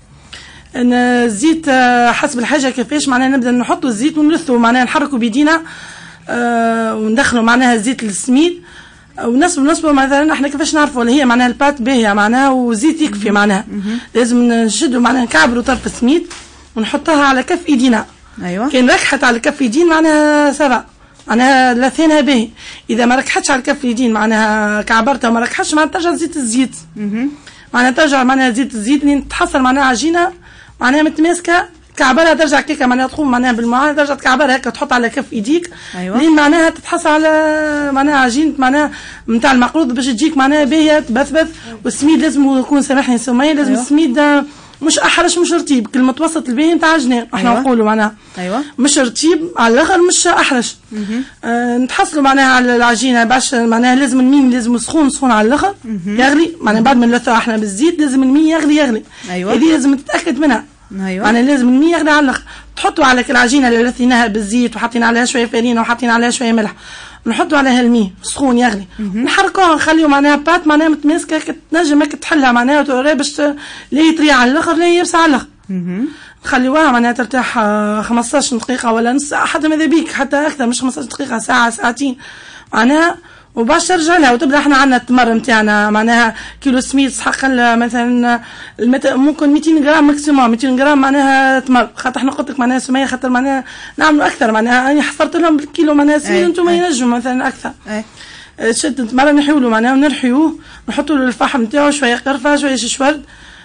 الزيت حسب الحاجه كيفاش معناها نبدا نحطوا الزيت ونلثوا معناها نحركوا بيدينا وندخلوا معناها زيت السميد ونصب نصبه مثلا احنا كيفاش نعرفوا اللي هي معناها البات باهيه معناها وزيت يكفي معناها لازم نشدوا معناها نكعبروا طرف السميد ونحطها على كف ايدينا. ايوه كان ركحت على كف ايدين معناها سبع معناها لثينها باهي. اذا ما ركحتش على كف ايدين معناها كعبرتها وما ركحتش معناها ترجع زيت الزيت معناها ترجع معناها زيت الزيت اللي تحصل معناها عجينه معناها متماسكه كعبرها ترجع كيكه معناها تقوم معناها بالمعان ترجع تكعبرها هكا تحط على كف ايديك. أيوة. لين معناها تتحصل على معناها عجينه معناها نتاع المقروض باش تجيك معناها باهيه تبثبث. والسميد لازم يكون سامحني سميه لازم أيوة. السميد مش احرش مش رطيب كل متوسط الباهي نتاع جنان احنا أيوة. نقولوا معناها أيوة. مش رطيب على الاخر مش احرش. آه نتحصلوا معناها على العجينه باش معناها لازم المين لازم سخون سخون على الاخر يغلي معناها بعد ما نلثوا احنا بالزيت لازم المين يغلي يغلي. أيوة. هذه لازم تتاكد منها. ايوه انا لازم المية يغلي على الاخر. تحطوا على العجينه اللي لثيناها بالزيت وحاطين عليها شويه فارينه وحاطين عليها شويه ملح نحطوا عليها المية سخون يغلي نحركوها نخليو معناها بات معناها متماسكه تنجم هيك تحلها معناها وتوري باش لا يطري على الاخر لا يرسى على الاخر. نخليوها معناها ترتاح خمسطاش دقيقه ولا نص ساعه حتى ماذا بيك حتى اكثر مش خمسطاش دقيقه ساعه ساعتين معناها وباش ترجع لها وتبدا احنا عندنا التمر نتاعنا معناها كيلو سميد سحق مثلا ممكن مئتين جرام ماكسيموم مئتين جرام معناها تمر خاطر احنا قلت لك معناها سميه خاطر معناها نعملوا اكثر معناها انا حصرت لهم بالكيلو معناها سميد انتم ينجموا مثلا اكثر. شد التمر نحيولو معناها ونرحيوه نحطوا له الفحم نتاعو شويه قرفه شويه ششورد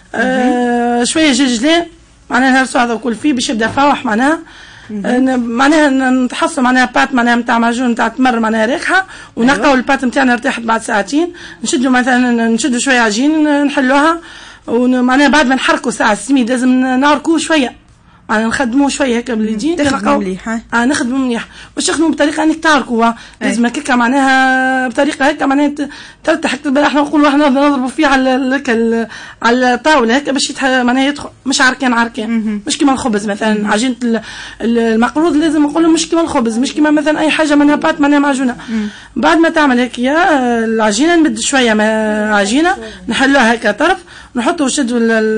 آه شويه جلجلان معناها نهرسوا هذا وكل فيه باش يبدا فاوح معناها معناها نتحصل معناها بات معناها نتاع معجون نتاع تمر معناها ريحه ونقاو أيوة. البات نتاعنا ارتاحت بعد ساعتين نشدوا مثلا نشدوا شويه عجين نحلوها ومعناها بعد ما نحركوا ساعه السميد لازم نعركوه شويه معناها نخدموه شويه هكا باليدين تخدموا مليح اه نخدموا مليح باش نخدموا بطريقه انك تعركوا لازم هكا معناها بطريقه هكا معناها ترتاح. احنا نقولوا احنا نضربوا فيه على هكا على الطاوله هكا باش معناها يدخل مش عركان عركان مش كيما الخبز مثلا. عجينه المقروض لازم نقولوا مش كيما الخبز مش كيما مثلا اي حاجه معناها بات معناها معجونه. بعد ما تعمل هيك العجينه نمد شويه عجينه نحلوها هكا طرف نحطوا شدوا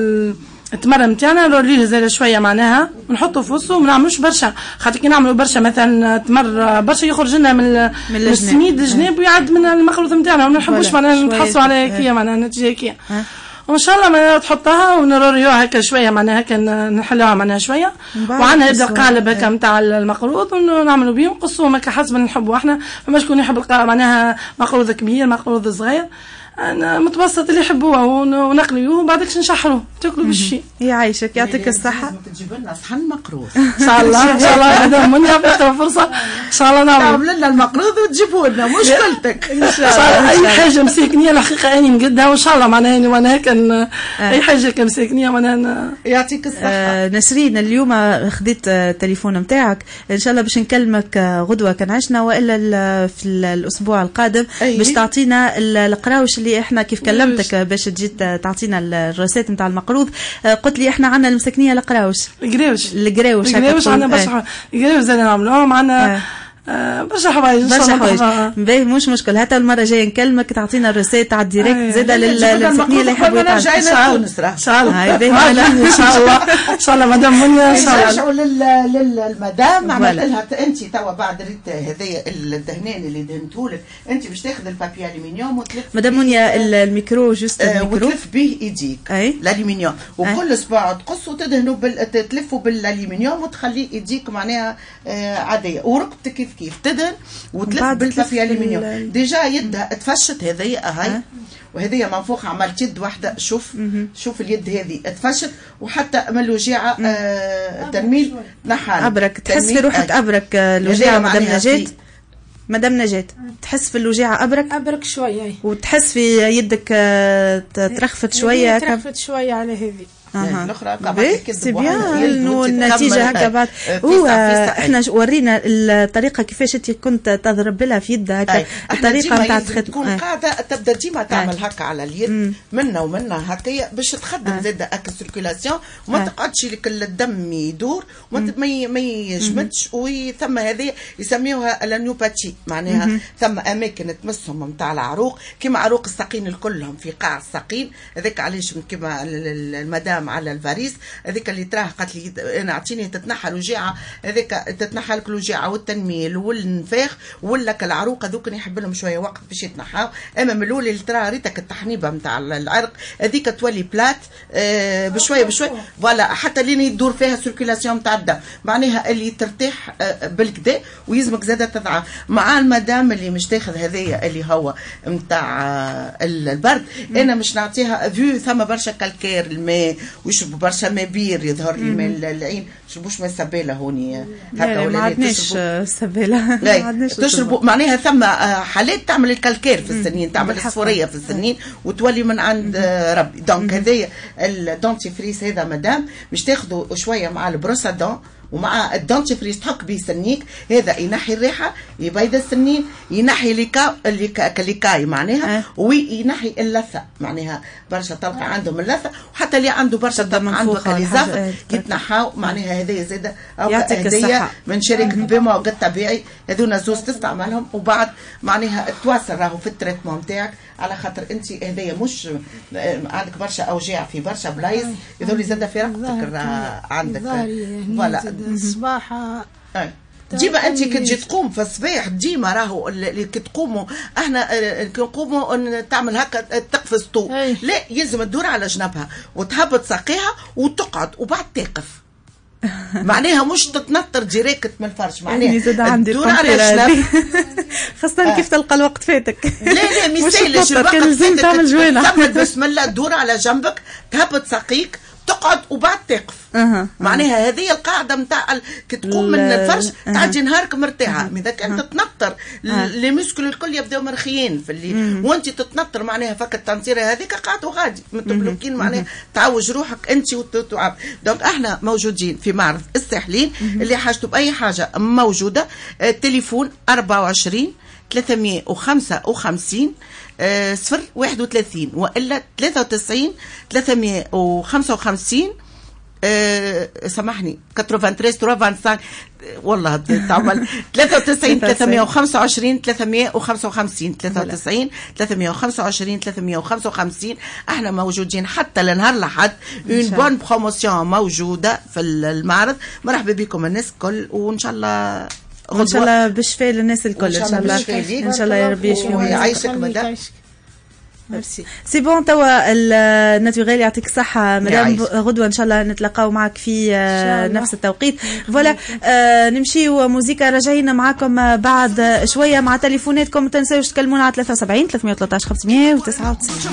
التمر نتاعنا نروليه زي شويه معناها ونحطوا في وسطه وما نعملوش برشا خاطر كي نعملوا برشا مثلا تمر برشا يخرج لنا من من السميد الجناب ويعد من المخلوط نتاعنا وما نحبوش معناها نتحصوا على هيك معناها نتيجه هيك. وان شاء الله ما تحطها ونروريوها هكا شويه معناها هكا نحلوها معناها شويه وعندنا يبدا قالب هكا نتاع المقروض ونعملوا بيه ونقصوهم هكا حسب نحبوا احنا. فما شكون يحب معناها مقروض كبير مقروض صغير انا متوسط اللي يحبوه ونقليوه وبعدك نشحروه تاكلوا بالشي. يعيشك يعطيك الصحه. تجيب لنا صحن مقروض ان شاء الله ان شاء الله. هذا مني فكره فرصه ان شاء الله نعمل تعمل لنا المقروض وتجيبوا لنا مشكلتك ان شاء الله. اي حاجه مساكنيه الحقيقه اني نقدها وان شاء الله معناها اني وانا هيك اي حاجه كمساكنيه معناها يعطيك الصحه. آه نسرين اليوم خديت التليفون نتاعك ان شاء الله باش نكلمك غدوه كان عشنا والا في الاسبوع القادم باش تعطينا القراوش اللي احنا كيف كلمتك باش تجي تعطينا الرسائل نتاع المقروض. قلت لي احنا عندنا المسكنيه القراوش القراوش القراوش القراوش عندنا برشا القراوش زاد نعملوهم عندنا برشا حوايج ان شاء الله. باهي مش مشكل حتى المره الجايه نكلمك تعطينا الرسائل تاع الديريكت زاده للمسكنيه اللي يحبوا يتعلموا. ان شاء الله ان شاء الله ان شاء الله مدام منيا ان شاء الله نرجعوا للمدام. عملت لها انت توا بعد ريت هذايا الدهنان اللي دهنته لك انت باش تاخذ البابي الومنيوم وتلف مدام منيا الميكرو جوست الميكرو وتلف به ايديك الالومنيوم وكل اسبوع تقص وتدهنوا تلفوا بالالومنيوم وتخلي ايديك معناها عاديه ورقبتك كيف كيف تدهن وتلف بالبابي الومنيوم. ديجا يدها تفشت هذيا هاي وهذه من فوق عملت يد واحده شوف شوف اليد هذه تفشت وحتى من الوجيعه آه تنميل نحال ابرك تحس في روحك آه. ابرك الوجيعه مدام نجاة مدام نجاة تحس في الوجيعه ابرك ابرك شويه وتحس في يدك ترخفت شويه ترخفت شويه على هذه الاخرى سي بيان والنتيجه هكا بعد هو احنا ورينا الطريقه كيفاش انت كنت تضرب لها في يدها هكا الطريقه نتاع تكون قاعده تبدا ديما تعمل هكا على اليد منا ومنا هكايا باش تخدم زاد اك سيركيلاسيون وما تقعدش لك الدم يدور وما يجمدش وثم هذه يسميوها الانيوباتي معناها ثم اماكن تمسهم نتاع العروق كما عروق الساقين الكلهم في قاع الساقين هذاك علاش كما المدام على الفاريس هذيك اللي تراه قالت لي انا اعطيني تتنحى الوجيعه هذيك تتنحى لك الوجيعه والتنميل والنفاخ ولا العروق هذوك يحب لهم شويه وقت باش يتنحاو. اما من الاول اللي ترى ريتك التحنيبه نتاع العرق هذيك تولي بلات آه بشويه بشويه فوالا حتى لين يدور فيها سيركيلاسيون نتاع الدم معناها اللي ترتاح آه بالكدا ويزمك زاده تضعف مع المدام اللي مش تاخذ هذايا اللي هو نتاع آه البرد. انا مش نعطيها فيو ثم برشا كالكير الماء ويشربوا برشا ما بير يظهر لي من العين شربوش ما سباله هوني هكا ولا ما عندناش سباله ما عندناش تشربوا معناها ثم حالات تعمل الكالكير في السنين تعمل الصفوريه في السنين وتولي من عند ربي. دونك هذايا الدونتيفريس هذا مدام مش تاخذوا شويه مع البروسادون ومع الدونتيفريس تحك به سنيك هذا ينحي الريحه يبيض السنين ينحي ليكا الليكاي معناها وينحي اللثه معناها برشا تلقى عندهم اللثه وحتى اللي عنده برشا دم عنده كاليزاف يتنحاو معناها هذايا زاده او هذايا من شركه بما وقت طبيعي هذونا زوز تستعملهم وبعد معناها تواصل راهو في التريتمون نتاعك على خاطر انت هذايا مش عندك برشا اوجاع في برشا بلايص يظهر لي زاده في رقبتك عندك فوالا الصباح ديما انت كي تجي تقوم في الصباح ديما راهو اللي كي تقوموا احنا كي نقوموا تعمل هكا تقفز طو لا يلزم تدور على جنبها وتهبط ساقيها وتقعد وبعد تقف معناها مش تتنطر ديريكت من الفرش معناها تدور على جنب خاصة كيف تلقى الوقت فاتك لا لا مش سهل الوقت لازم تعمل جوانح تعمل بسم الله تدور على جنبك تهبط ساقيك تقعد وبعد تقف. أه. معناها هذه القاعده نتاع كي تقوم من الفرش أه. تعدي نهارك مرتاحه. اذا كانت تتنطر أه. لي مسكل الكل يبداو مرخيين في الليل وانت تتنطر معناها فك التنطيره هذيك قاعد وغادي متبلوكين معناها تعوج روحك انت وتعب. دونك احنا موجودين في معرض الساحلين اللي حاجته باي حاجه موجوده. التليفون أربعة وعشرين ثلاثمية وخمسة وخمسين صفر واحد وثلاثين والا ثلاثة وتسعين ثلاثمية وخمسة وخمسين. أه سامحني ثمانية وثلاثين خمسة والله تعمل ثلاثة وتسعين ثلاثمية وخمسة وعشرين ثلاثمية وخمسة وخمسين ثلاثة وتسعين ثلاثمية وخمسة وعشرين ثلاثمية وخمسة وخمسين. احنا موجودين حتى لنهار الأحد. اون بون بروموسيون موجوده في المعرض. مرحبا بكم الناس الكل وان شاء الله ان شاء الله بالشفاء للناس الكل. ان شاء الله ان شاء الله يا ربي يشفيهم ويعيشك مدام. ميرسي سي بون. توا الناتوريل يعطيك الصحة مدام. غدوة إن شاء الله نتلاقاو معك في نفس التوقيت. فوالا آه نمشيو موزيكا. راجعين معاكم بعد شوية مع تليفوناتكم. ما تنساوش تكلمونا على ثلاثة وسبعين ثلاثمية وثلاثة عشر خمسمية وتسعة وتسعين.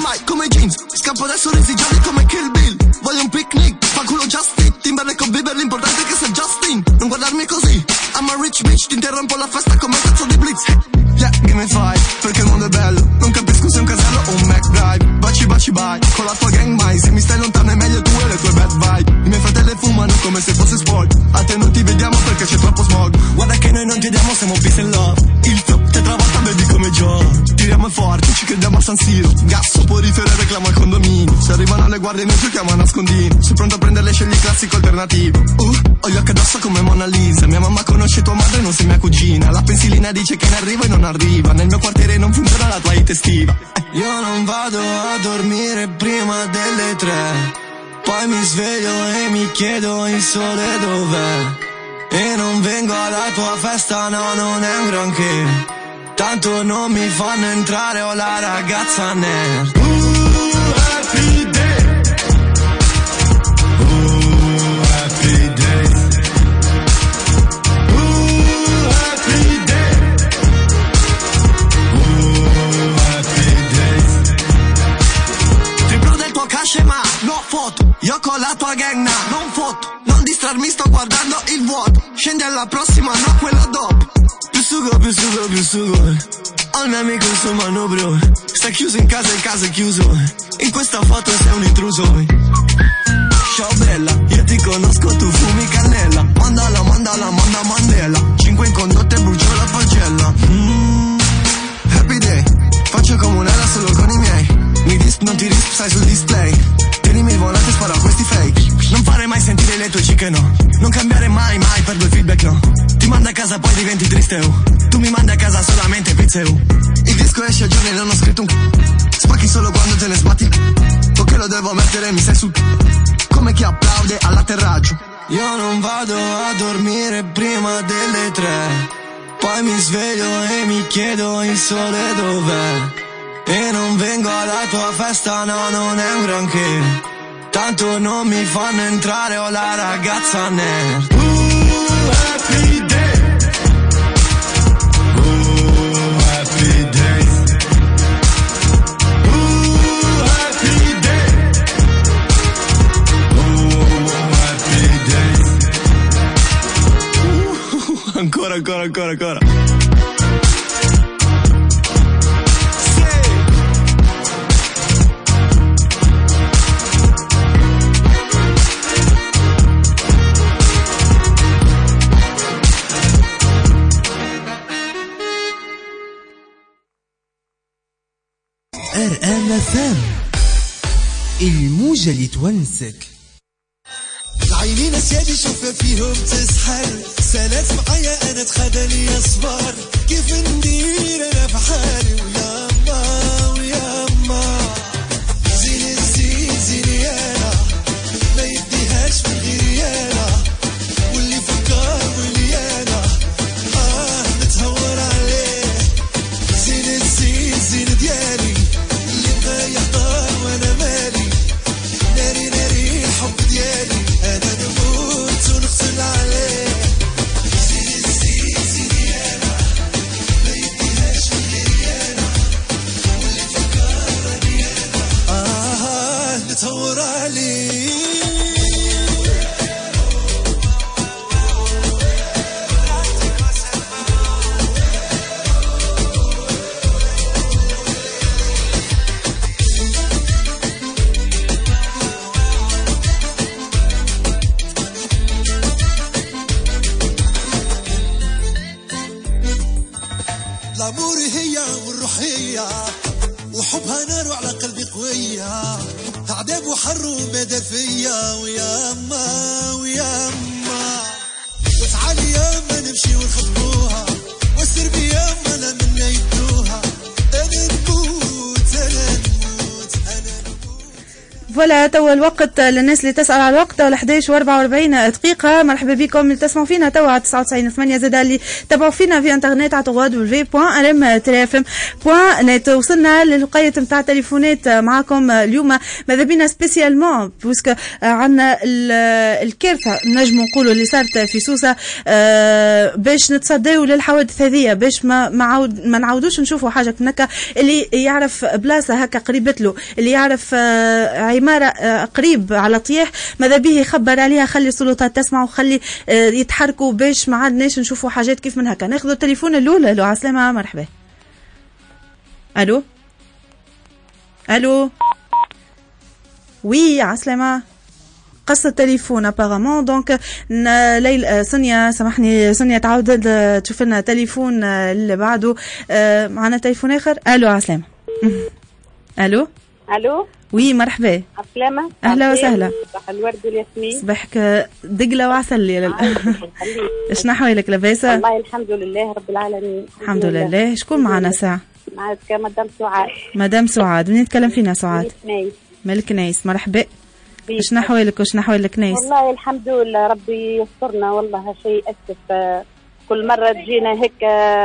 Yeah, give me five, perché il mondo è bello. Non capisco se è un casello o un McDrive. Baci, baci, bye, con la tua gang mai. Se mi stai lontano è meglio tu e le tue bad vibe. I miei fratelli fumano come se fosse sport. A te non ti vediamo perché c'è troppo smog. Guarda che noi non chiediamo, siamo peace and love. Il flow ti travolta, baby, come Joe. Tiriamo forte, ci crediamo a San Siro. Gas, soporifero e reclamo al condominio. Se arrivano le guardie noi giochiamo a nascondino. Sei pronto a prenderle, scegli classico alternativo. Uh, ho gli occhi addosso come Mona Lisa. Mia mamma conosce tua madre, non sei mia cugina. La pensilina dice che in arrivo e non arriva. Nel mio quartiere non funziona la tua hit estiva. Io non vado a dormire prima delle tre. Poi mi sveglio e mi chiedo il sole dov'è. E non vengo alla tua festa, no, non è un granché. Tanto non mi fanno entrare, ho la ragazza nerd. Uh, happy day. Uh, happy day. Uh, happy day. Uh, happy day. Triplo del tuo cash ma no foto. Io con la tua gang na, non foto. Non distrarmi, sto guardando il vuoto. Scendi alla prossima, no quella dopo. Più sugo, più sugo, più sugo. Ho il mio amico in suo manubrio. Sta chiuso in casa, il caso è chiuso. In questa foto sei un intruso. Ciao bella, io ti conosco, tu fumi cannella. Mandala, mandala, manda Mandela. Cinque in condotta e brucio la pagella. mm, Happy day. Faccio comunella solo con i miei. Mi disp, non ti risp, sai sul display. Tienimi il volante, sparo a questi fake. Non fare mai sentire le tue cicche, no. Non cambiare mai, mai per due feedback, no. Ti manda a casa poi diventi triste, oh. Tu mi mandi a casa solamente pizze, oh. Il disco esce a giorni e non ho scritto un c***o. Spacchi solo quando te ne sbatti. Ok, lo devo mettere, mi sei su. Come chi applaude all'atterraggio. Io non vado a dormire prima delle tre. Poi mi sveglio e mi chiedo il sole dov'è. E non vengo alla tua festa, no, non è un granché. Tanto non mi fanno entrare, ho la ragazza nerd. Uh, happy day. Uh, happy day. Uh, happy day. Uh, happy day. Uh, ancora, ancora, ancora, ancora. ار ام فام الموجة اللي تونسك. العينين سيادي شوف فيهم تسحر. سالت معايا انا تخدني اصبر. كيف ندير انا في حالي وياما وياما. زين الزين زين انا ما يديهاش في غيري انا. واللي فكر واللي انا اه نتهور عليه. زين الزين زين ديالي اللي بغى يحضر وانا مالي. ناري ناري الحب ديالي انا نموت ونغسل عليه. زين الزين زين انا ما يديهاش في غيري انا. شوية وحبها نار وعلى قلبي قوية عذاب وحر ومدى فيا ويا أما ويا أما وتعالي يا ما نمشي ونخطبوها والسر بيا ما لا منا يدوها أنا نموت أنا نموت أنا فوالا توا الوقت للناس اللي تسأل على الوقت ولا إحدى عشر وأربعة وأربعين دقيقة. مرحبا بكم اللي تسمعوا فينا توا على تسعة وتسعين ثمانية زاد اللي تابعوا فينا في انترنت على دبليو دبليو دبليو بوان ار ام تي اف ام بوان نت. وصلنا للقاية نتاع التليفونات معكم اليوم ماذا بينا سبيسيالمون بوسك عندنا الكارثة نجم نقولوا اللي صارت في سوسة باش نتصداو للحوادث هذه باش ما ما, عود ما نعاودوش نشوفوا حاجة كنكا. اللي يعرف بلاصة هكا قريبت له اللي يعرف عمارة قريب على طيح ماذا به يخبر عليها خلي السلطات تسمع وخلي يتحركوا باش ما عادناش نشوفوا حاجات كيف من هكا. ناخذ التليفون الاولى. الو عسلامة مرحبا. الو الو وي عسلامة قصة التليفون ابارامون دونك ليل سونيا سامحني سونيا تعاود تشوف لنا تليفون اللي بعده. معنا تليفون اخر. الو عسلامة. الو الو وي مرحبا. عسلامة. اهلا وسهلا. صباح الورد والياسمين. صباحك دقلة وعسل ليلة. ايش نحوالك لاباسة؟ والله الحمد لله رب العالمين. الحمد لله. شكون معنا ساعة؟ معك مدام سعاد. مدام سعاد. منين نتكلم فينا سعاد؟ ملك ملك نايس. مرحبا. ايش نحوالك واش نحوالك نايس؟ والله الحمد لله ربي يسترنا. والله شيء اسف كل مرة تجينا هيك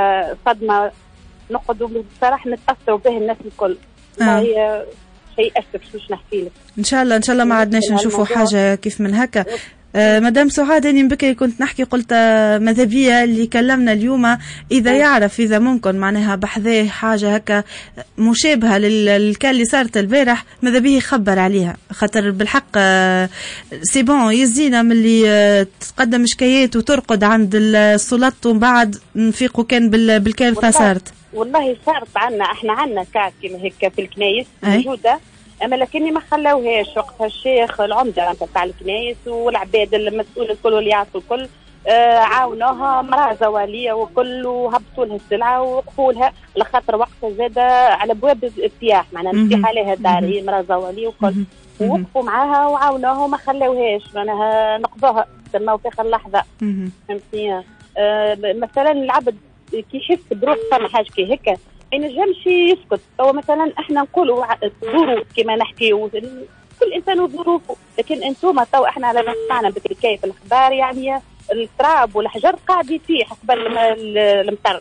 صدمة نقعدوا بصراحة نتأثروا به الناس الكل. والله آه. شيء اسف شوش نحكي لك. ان شاء الله ان شاء الله ما عدناش نشوفوا حاجه كيف من هكا. آه مدام سعاد اني بكري كنت نحكي قلت ماذا بيا اللي كلمنا اليوم اذا يعرف اذا ممكن معناها بحذاه حاجه هكا مشابهه للكال اللي صارت البارح ماذا بيه يخبر عليها خاطر بالحق آه سي بون يزينا من اللي آه تقدم شكايات وترقد عند السلطات ومن بعد نفيقوا كان بالكارثه صارت. والله صارت عنا احنا عنا كعك كيما هيك في الكنايس موجوده اما لكني ما خلاوهاش وقتها الشيخ العمده تاع الكنايس والعباد المسؤول الكل واللي يعرفوا الكل آه عاونوها مراه زواليه وكل وهبطوا لها السلعه ووقفوا لها لخاطر وقتها زاد على ابواب السياح معناها نفتح عليها دار هي مراه زواليه وكل ووقفوا معاها وعاونوها وما خلاوهاش معناها نقضوها تماو في اخر لحظه فهمتني. آه مثلا العبد كي يحس بروح فما حاجه كي هكا ما ينجمش يسكت. هو مثلا احنا نقولوا ظروف كما نحكيو كل انسان وظروفه لكن انتم تو احنا على نسمعنا بكري في الاخبار يعني التراب والحجر قاعد يطيح قبل المطر.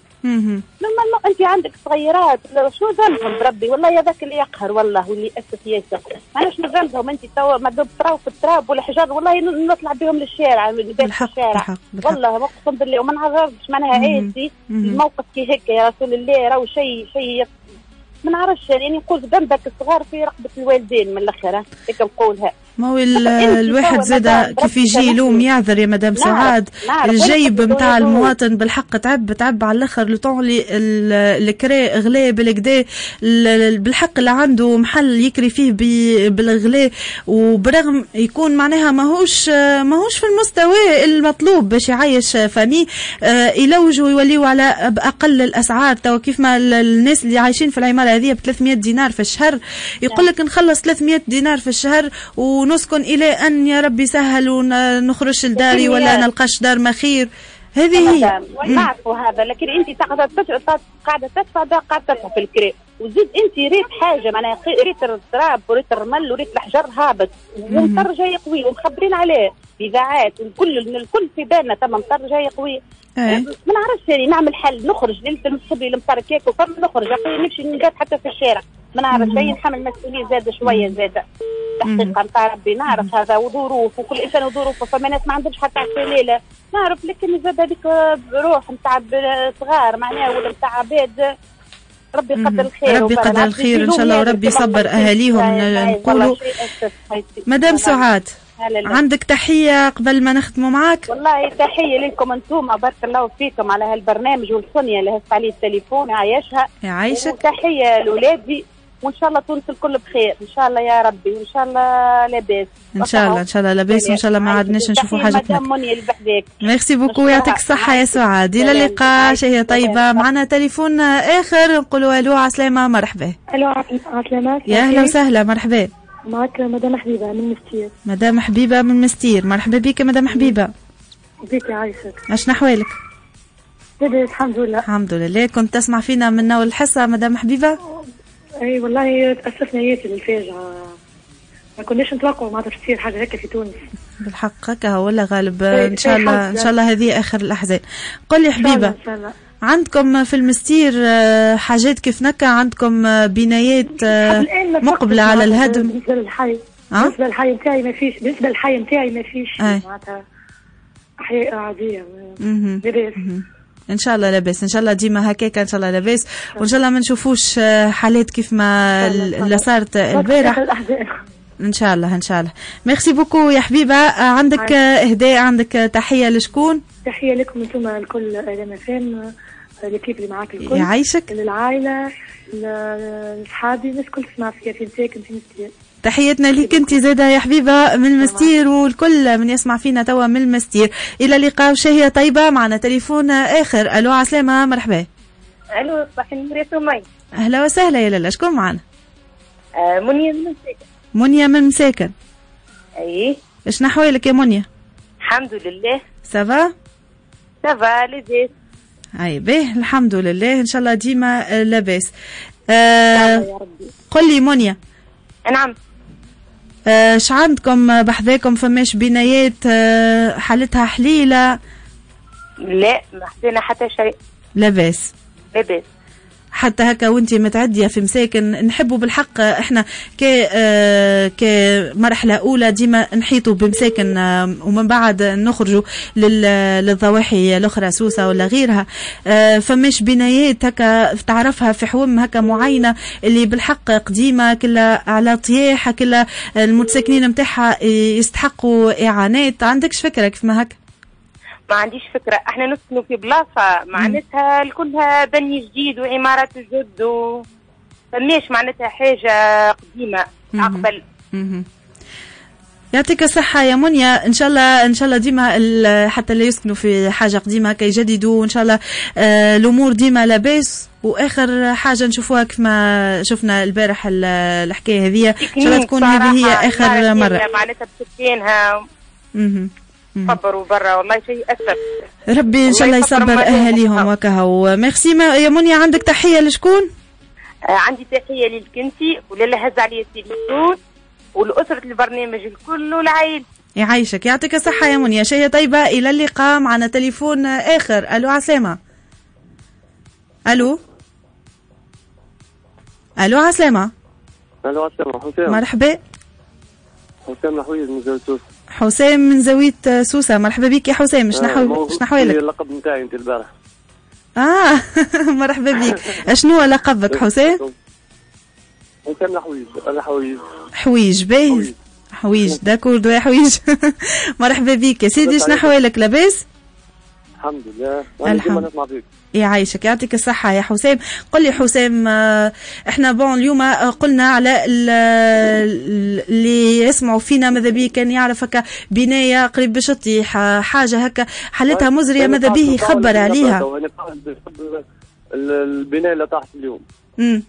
لما انت عندك صغيرات شو ذنبهم بربي والله هذاك اللي يقهر والله واللي اسف ياسر ماناش ذنبهم انت تو مدوب تراو في التراب والحجر والله نطلع بهم للشارع في الشارع والله اقسم بالله وما نعرفش معناها عادي الموقف كي هيك يا رسول الله راهو شيء شيء ما نعرفش يعني نقول ذنبك الصغار في رقبه الوالدين من الاخر هيك نقولها. ما هو الواحد زاد كيف يجي يلوم يعذر يا مدام سعاد. الجيب نتاع المواطن بالحق تعب تعب على الاخر لطولي الكرا غلاء بالكدا بالحق اللي عنده محل يكري فيه بالغلاء وبرغم يكون معناها ماهوش ماهوش في المستوى المطلوب باش يعيش فامي يلوجوا يوليوا على اقل الاسعار. تو كيف ما الناس اللي عايشين في العماره هذه ب ثلاثمية دينار في الشهر يقول لك نخلص ثلاثمية دينار في الشهر ونسكن إلى أن يا ربي سهل ونخرج لداري ولا نلقاش دار مخير. هذه هي نعرفوا هذا لكن أنت قاعدة قاعدة تدفع قاعدة تدفع في الكري وزيد أنت ريت حاجة معناها ريت التراب وريت الرمل وريت الحجر هابط ومطر جاي قوي ومخبرين عليه بإذاعات والكل الكل في بالنا تم مطر جاي قوي. ما نعرفش يعني نعمل حل نخرج ليلة المصيبة المطر كيك وفم نخرج نمشي نقعد حتى في الشارع ما نعرف شيء نحمل مسؤولية زاد شوية زاد تحقيقا نتاع ربي نعرف هذا وظروف وكل إنسان وظروفه فما ناس ما عندهمش حتى ليلة نعرف لكن زاد هذيك بروح نتاع صغار معناها ولا نتاع عباد ربي يقدر الخير ربي يقدر الخير إن شاء الله وربي يصبر أهاليهم. نقولوا مدام سعاد عندك تحية قبل ما نختموا معك؟ والله تحية لكم انتم بارك الله فيكم على هالبرنامج والسونيا اللي هز عليه التليفون عايشها يعيشك. وتحية لأولادي وان شاء الله تونس الكل بخير ان شاء الله يا ربي، وان شاء الله لاباس ان شاء الله ان شاء الله لاباس، وان شاء الله ما عادناش نشوفوا حاجه هناك. ميرسي بوكو، يعطيك الصحه يا سعاد. الى اللقاء، شهيه طيبه. معنا تليفون اخر، نقولوا الو عسلامه مرحبا. الو عسلامه، يا اهلا وسهلا مرحبا. معك مدام حبيبه من مستير. مدام حبيبه من مستير، مرحبا بك مدام حبيبه. بك عايشك. اشنا احوالك؟ لاباس الحمد لله. الحمد لله. كنت تسمع فينا من نول الحصه مدام حبيبه؟ اي والله تاسفنا ياسر الفاجعه، ما كناش نتوقعوا معناتها باش تصير حاجه هكا في تونس. بالحق هكا هو ولا غالب. ان شاء الله ان شاء الله هذه اخر الاحزان. قل لي حبيبه، عندكم في المستير حاجات كيف نكا؟ عندكم بنايات مقبله على الهدم؟ بالنسبه للحي بالنسبه للحي نتاعي ما فيش، بالنسبه للحي نتاعي ما فيش معناتها احياء عاديه لاباس. ان شاء الله لاباس، ان شاء الله ديما هكاك، ان شاء الله لاباس، وان شاء الله ما نشوفوش حالات كيف ما اللي صارت البارح ان شاء الله. ان شاء الله. ميرسي بوكو يا حبيبه. عندك اهداء، عندك تحيه لشكون؟ تحيه لكم انتم الكل، انا فين ليكيب اللي معاك الكل، يعيشك، للعائله، لاصحابي، الناس الكل تسمع فيا في مساكن في مستير. تحياتنا ليك انت زاده يا حبيبه من المستير، والكل من يسمع فينا توا من المستير. الى اللقاء، شهيه طيبه. معنا تليفون اخر. الو عسلامه مرحبا. الو صباح النور يا سمية. اهلا وسهلا يا لاله، شكون معنا؟ آه منيا من مساكن. منيا من مساكن. اي اشنا احوالك يا منيا؟ الحمد لله. سافا سافا لاباس. اي باهي الحمد لله، ان شاء الله ديما لاباس. آه يا ربي. قل لي منيا. نعم. اش آه عندكم بحذاكم؟ فماش بنايات آه حالتها حليله؟ لا ما حسينا حتى شيء. لاباس لاباس. حتى هكا وانت متعديه في مساكن، نحبوا بالحق احنا ك آه كمرحله اولى ديما نحيطوا بمساكن آه ومن بعد نخرجوا للضواحي الاخرى سوسه ولا غيرها. آه فماش بنايات هكا تعرفها في حوم هكا معينه اللي بالحق قديمه كلها على طياح، كلها المتساكنين نتاعها يستحقوا اعانات؟ عندكش فكره كيف ما هكا؟ ما عنديش فكرة. احنا نسكنوا في بلاصة معناتها كلها بني جديد وعمارات جدد و فماش معناتها حاجة قديمة عقبل. يعطيك الصحة يا منيا. ان شاء الله ان شاء الله ديما حتى اللي يسكنوا في حاجة قديمة هكا يجددوا، وان شاء الله آه الامور ديما لاباس. واخر حاجة نشوفوها كيف ما شفنا البارح الحكاية هذه، ان شاء الله تكون هذه هي اخر مرة معناتها بسكينها. صبروا برا والله شيء أسف. ربي إن شاء الله يصبر أهاليهم وكهو. ميرسي يا منيا. عندك تحية لشكون؟ آه عندي تحية للكنتي ولله هز علي التليفون ولأسرة البرنامج الكل والعائل. يعيشك، يعطيك الصحة يا منيا. شيء طيبة. إلى اللقاء. معنا تليفون آخر. ألو عسلامة. ألو ألو عسلامة. ألو عسلامة. حسام. مرحبا. حسام الحويز من زاوية سوسة. حسام من زاوية سوسة، مرحبا بك يا حسام. شنو حوالك؟ شنو حوالك؟ اللقب نتاعي انت البارح. اه مرحبا بك. شنو لقبك حسام؟ حسام الحويج. الحويج. حويج باهي. حويج داكور دو يا حويج. مرحبا بك يا سيدي. شنو حوالك؟ لاباس؟ الحمد لله. الحمد لله. يعيشك، يعطيك الصحة يا حسام. قل لي حسام، احنا بون اليوم قلنا على اللي يسمعوا فينا ماذا بيه كان يعرف هكا بناية قريب باش تطيح حاجة هكا حالتها مزرية ماذا بيه يخبر عليها. البناية اللي طاحت اليوم. امم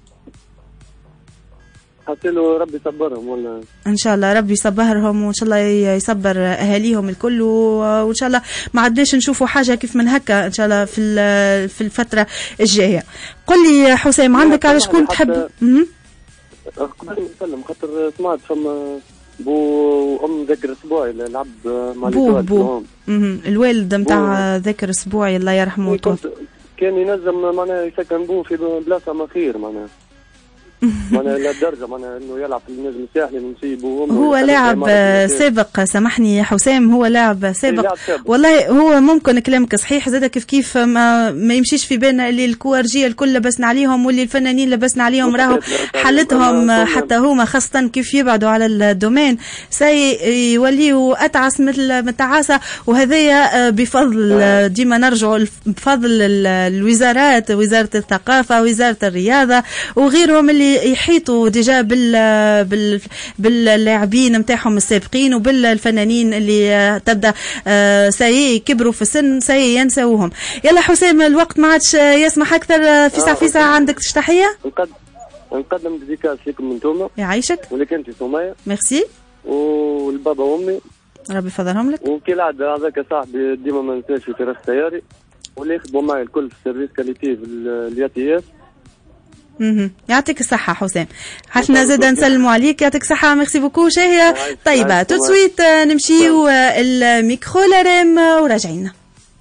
حتى له ربي يصبرهم ولا ان شاء الله ربي يصبرهم، وان شاء الله يصبر اهاليهم الكل، وان شاء الله ما عدناش نشوفوا حاجه كيف من هكا ان شاء الله في في الفتره الجايه. قل لي حسام، عندك على شكون تحب؟ اها قبل نسلم خاطر سمعت فما بو وام ذكر اسبوعي العبد مع بو بو الوالد نتاع ذكر اسبوعي الله يرحمه ويطول. كان ينجم معناها يسكن بو في بلاصه ما خير معناها معناها لدرجه معناها انه يلعب في النجم الساحلي ونسيبه. هو لاعب سابق، سامحني يا حسام، هو لاعب سابق والله. هو ممكن كلامك صحيح زاد كيف كيف ما, ما يمشيش في بالنا اللي الكوارجيه الكل لبسنا عليهم واللي الفنانين لبسنا عليهم راهو حالتهم حتى هما خاصه كيف يبعدوا على الدومين سيوليوا اتعس مثل التعاسه. وهذايا بفضل ديما نرجعوا بفضل الوزارات، وزاره الثقافه، وزاره الرياضه وغيرهم اللي اللي يحيطوا ديجا بال بال باللاعبين نتاعهم السابقين وبالفنانين اللي تبدا ساي كبروا في السن ساي ينسوهم. يلا حسام الوقت ما عادش يسمح اكثر. فيسع فيسع عندك تحيه؟ نقدم نقدم ديديكاس لكم انتوما. يعيشك. ولك انت سميه. ميرسي. والبابا وامي. ربي يفضلهم لك. وكالعاده هذاك صاحبي ديما ما ننساش في تراس السياري واللي يخدموا معي الكل في السيرفيس كاليتي في الياتيات. اها يعطيك الصحة حسام. حشنا زاد نسلموا عليك. يعطيك الصحة. ميرسي بوكو. شاهية طيبة. تو سويت نمشيو الميكرو لاريم وراجعين.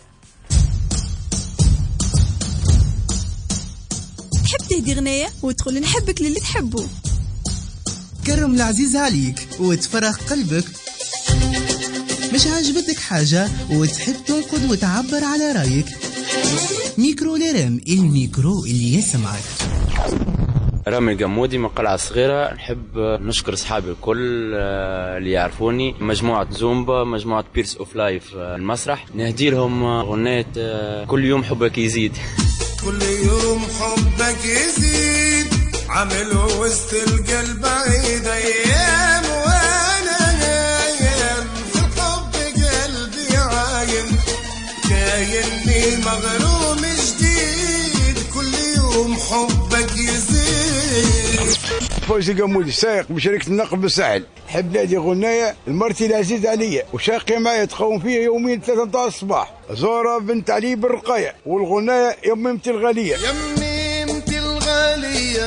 تحب تهدي غنية وتقول نحبك للي تحبه. كرم العزيز عليك وتفرغ قلبك. مش عاجبتك حاجة وتحب تنقد وتعبر على رأيك. ميكرو لارم، الميكرو اللي يسمعك. رامي الجمودي من قلعة صغيرة. نحب نشكر أصحابي الكل اللي يعرفوني، مجموعة زومبا، مجموعة بيرس أوف لايف المسرح. نهدي لهم غنية كل يوم حبك يزيد. كل يوم حبك يزيد عامل وسط القلب عيد أيام وأنا نايم في حب قلبي عايم كايني مغروم جديد كل يوم حبك يزيد. فوزي قمودي سائق بشركة النقل بالساحل. نحب نادي غناية المرتي العزيز عليا وشاقية معايا تقوم فيها يوميا ثلاثة متاع الصباح. زورة بنت علي بالرقاية والغناية يميمتي الغالية. يميمتي الغالية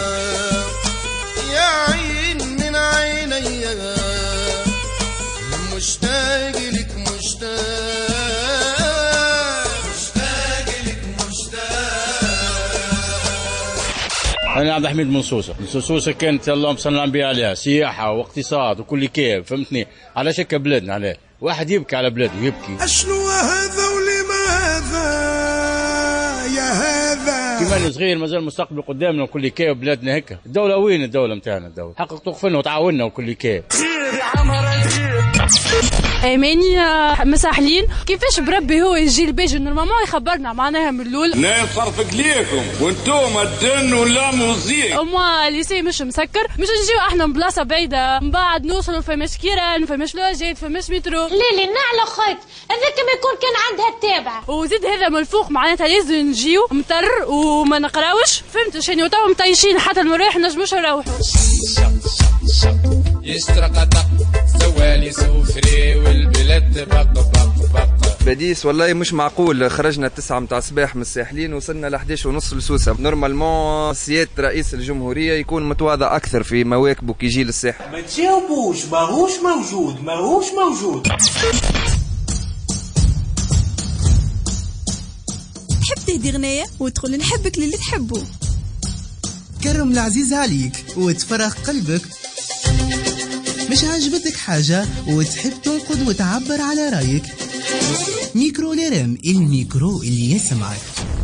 يا عين من عيني مشتاق لك مشتاق مشتاق لك مشتاق. أنا عبد الحميد من سوسة. سوسة كانت اللهم صل على النبي عليها سياحة واقتصاد وكل كيف فهمتني. على شكل بلادنا عليه واحد يبكي على بلاده يبكي. أشنو هذا ولماذا يا هذا كمان صغير مازال مستقبل قدامنا وكل كيف بلادنا هيك. الدولة وين الدولة متاعنا؟ الدولة حقق توقفنا وتعاوننا وكل كيف. ايماني مساحلين كيفاش بربي هو يجي البيج نورمالمون يخبرنا معناها من الاول. لا نصرفك ليكم وانتم الدن ولا موزيك. وما الليسي مش مسكر مش نجيو احنا من بلاصه بعيده من بعد نوصلوا فماش كيران فماش لوجيت فماش مترو. ليلي نعلى خيط هذاك ما يكون كان عندها التابعه. وزيد هذا من الفوق معناتها لازم نجيو مطر وما نقراوش فهمت شنو تو مطيشين حتى المرايح نجموش نروحوا. يسرق طق سوالي سوفري والبلاد بق بق بق. باديس والله مش معقول. خرجنا تسعة متاع الصباح من الساحلين وصلنا ل احداش ونص لسوسة. نورمالمون سيادة رئيس الجمهورية يكون متواضع أكثر في مواكبه كي يجي للساحل. ما تجاوبوش ماهوش موجود ماهوش موجود. تحب تهدي غنية وتقول نحبك للي تحبه. كرم العزيز عليك وتفرغ قلبك. مش عاجبتك حاجة وتحب تنقد وتعبر على رأيك. ميكرو لارم، الميكرو اللي يسمعك.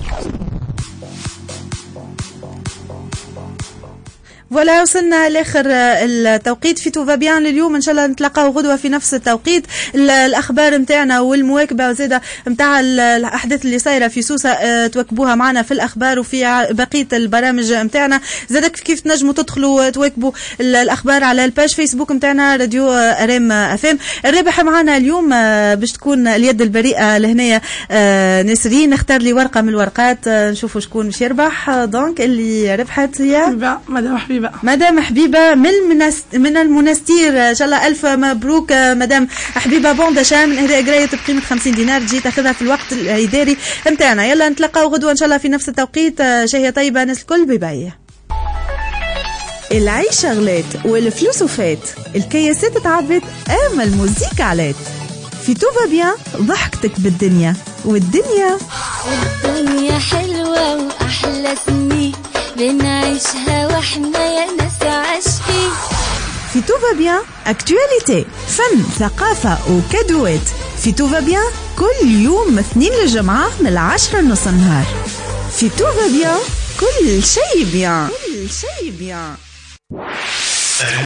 ولا وصلنا لاخر التوقيت في توفا بيان لليوم. ان شاء الله نتلاقاو غدوه في نفس التوقيت. الاخبار نتاعنا والمواكبه وزاده نتاع الاحداث اللي صايره في سوسه تواكبوها معنا في الاخبار وفي بقيه البرامج نتاعنا. زادك كيف تنجموا تدخلوا تواكبوا الاخبار على الباج فيسبوك نتاعنا راديو ارام افام. الرابح معنا اليوم باش تكون اليد البريئه لهنايا نسرين. نختار لي ورقه من الورقات نشوفوا شكون باش يربح. دونك اللي ربحت هي مدام حبيبه. مدام حبيبه من المنست... من المنستير. ان شاء الله الف مبروك مدام حبيبه. بونداشا من اهداء قرايه بقيمه خمسين دينار تجي تاخذها في الوقت الاداري نتاعنا. يلا نتلاقاو غدوه ان شاء الله في نفس التوقيت. شهيه طيبه ناس الكل. بباي. العيشه غلات والفلوس وفات. الكياسات تعبت اما الموزيك علات. في توفا بيان ضحكتك بالدنيا والدنيا والدنيا حلوه واحلى سنين بنعيشها واحنا يا ناس عاشقين. في توفا بيان اكتواليتي فن ثقافة وكادوات. في توفا بيان كل يوم اثنين للجمعة من العشرة نص النهار. في توفا بيان كل شيء بيان كل شيء بيان.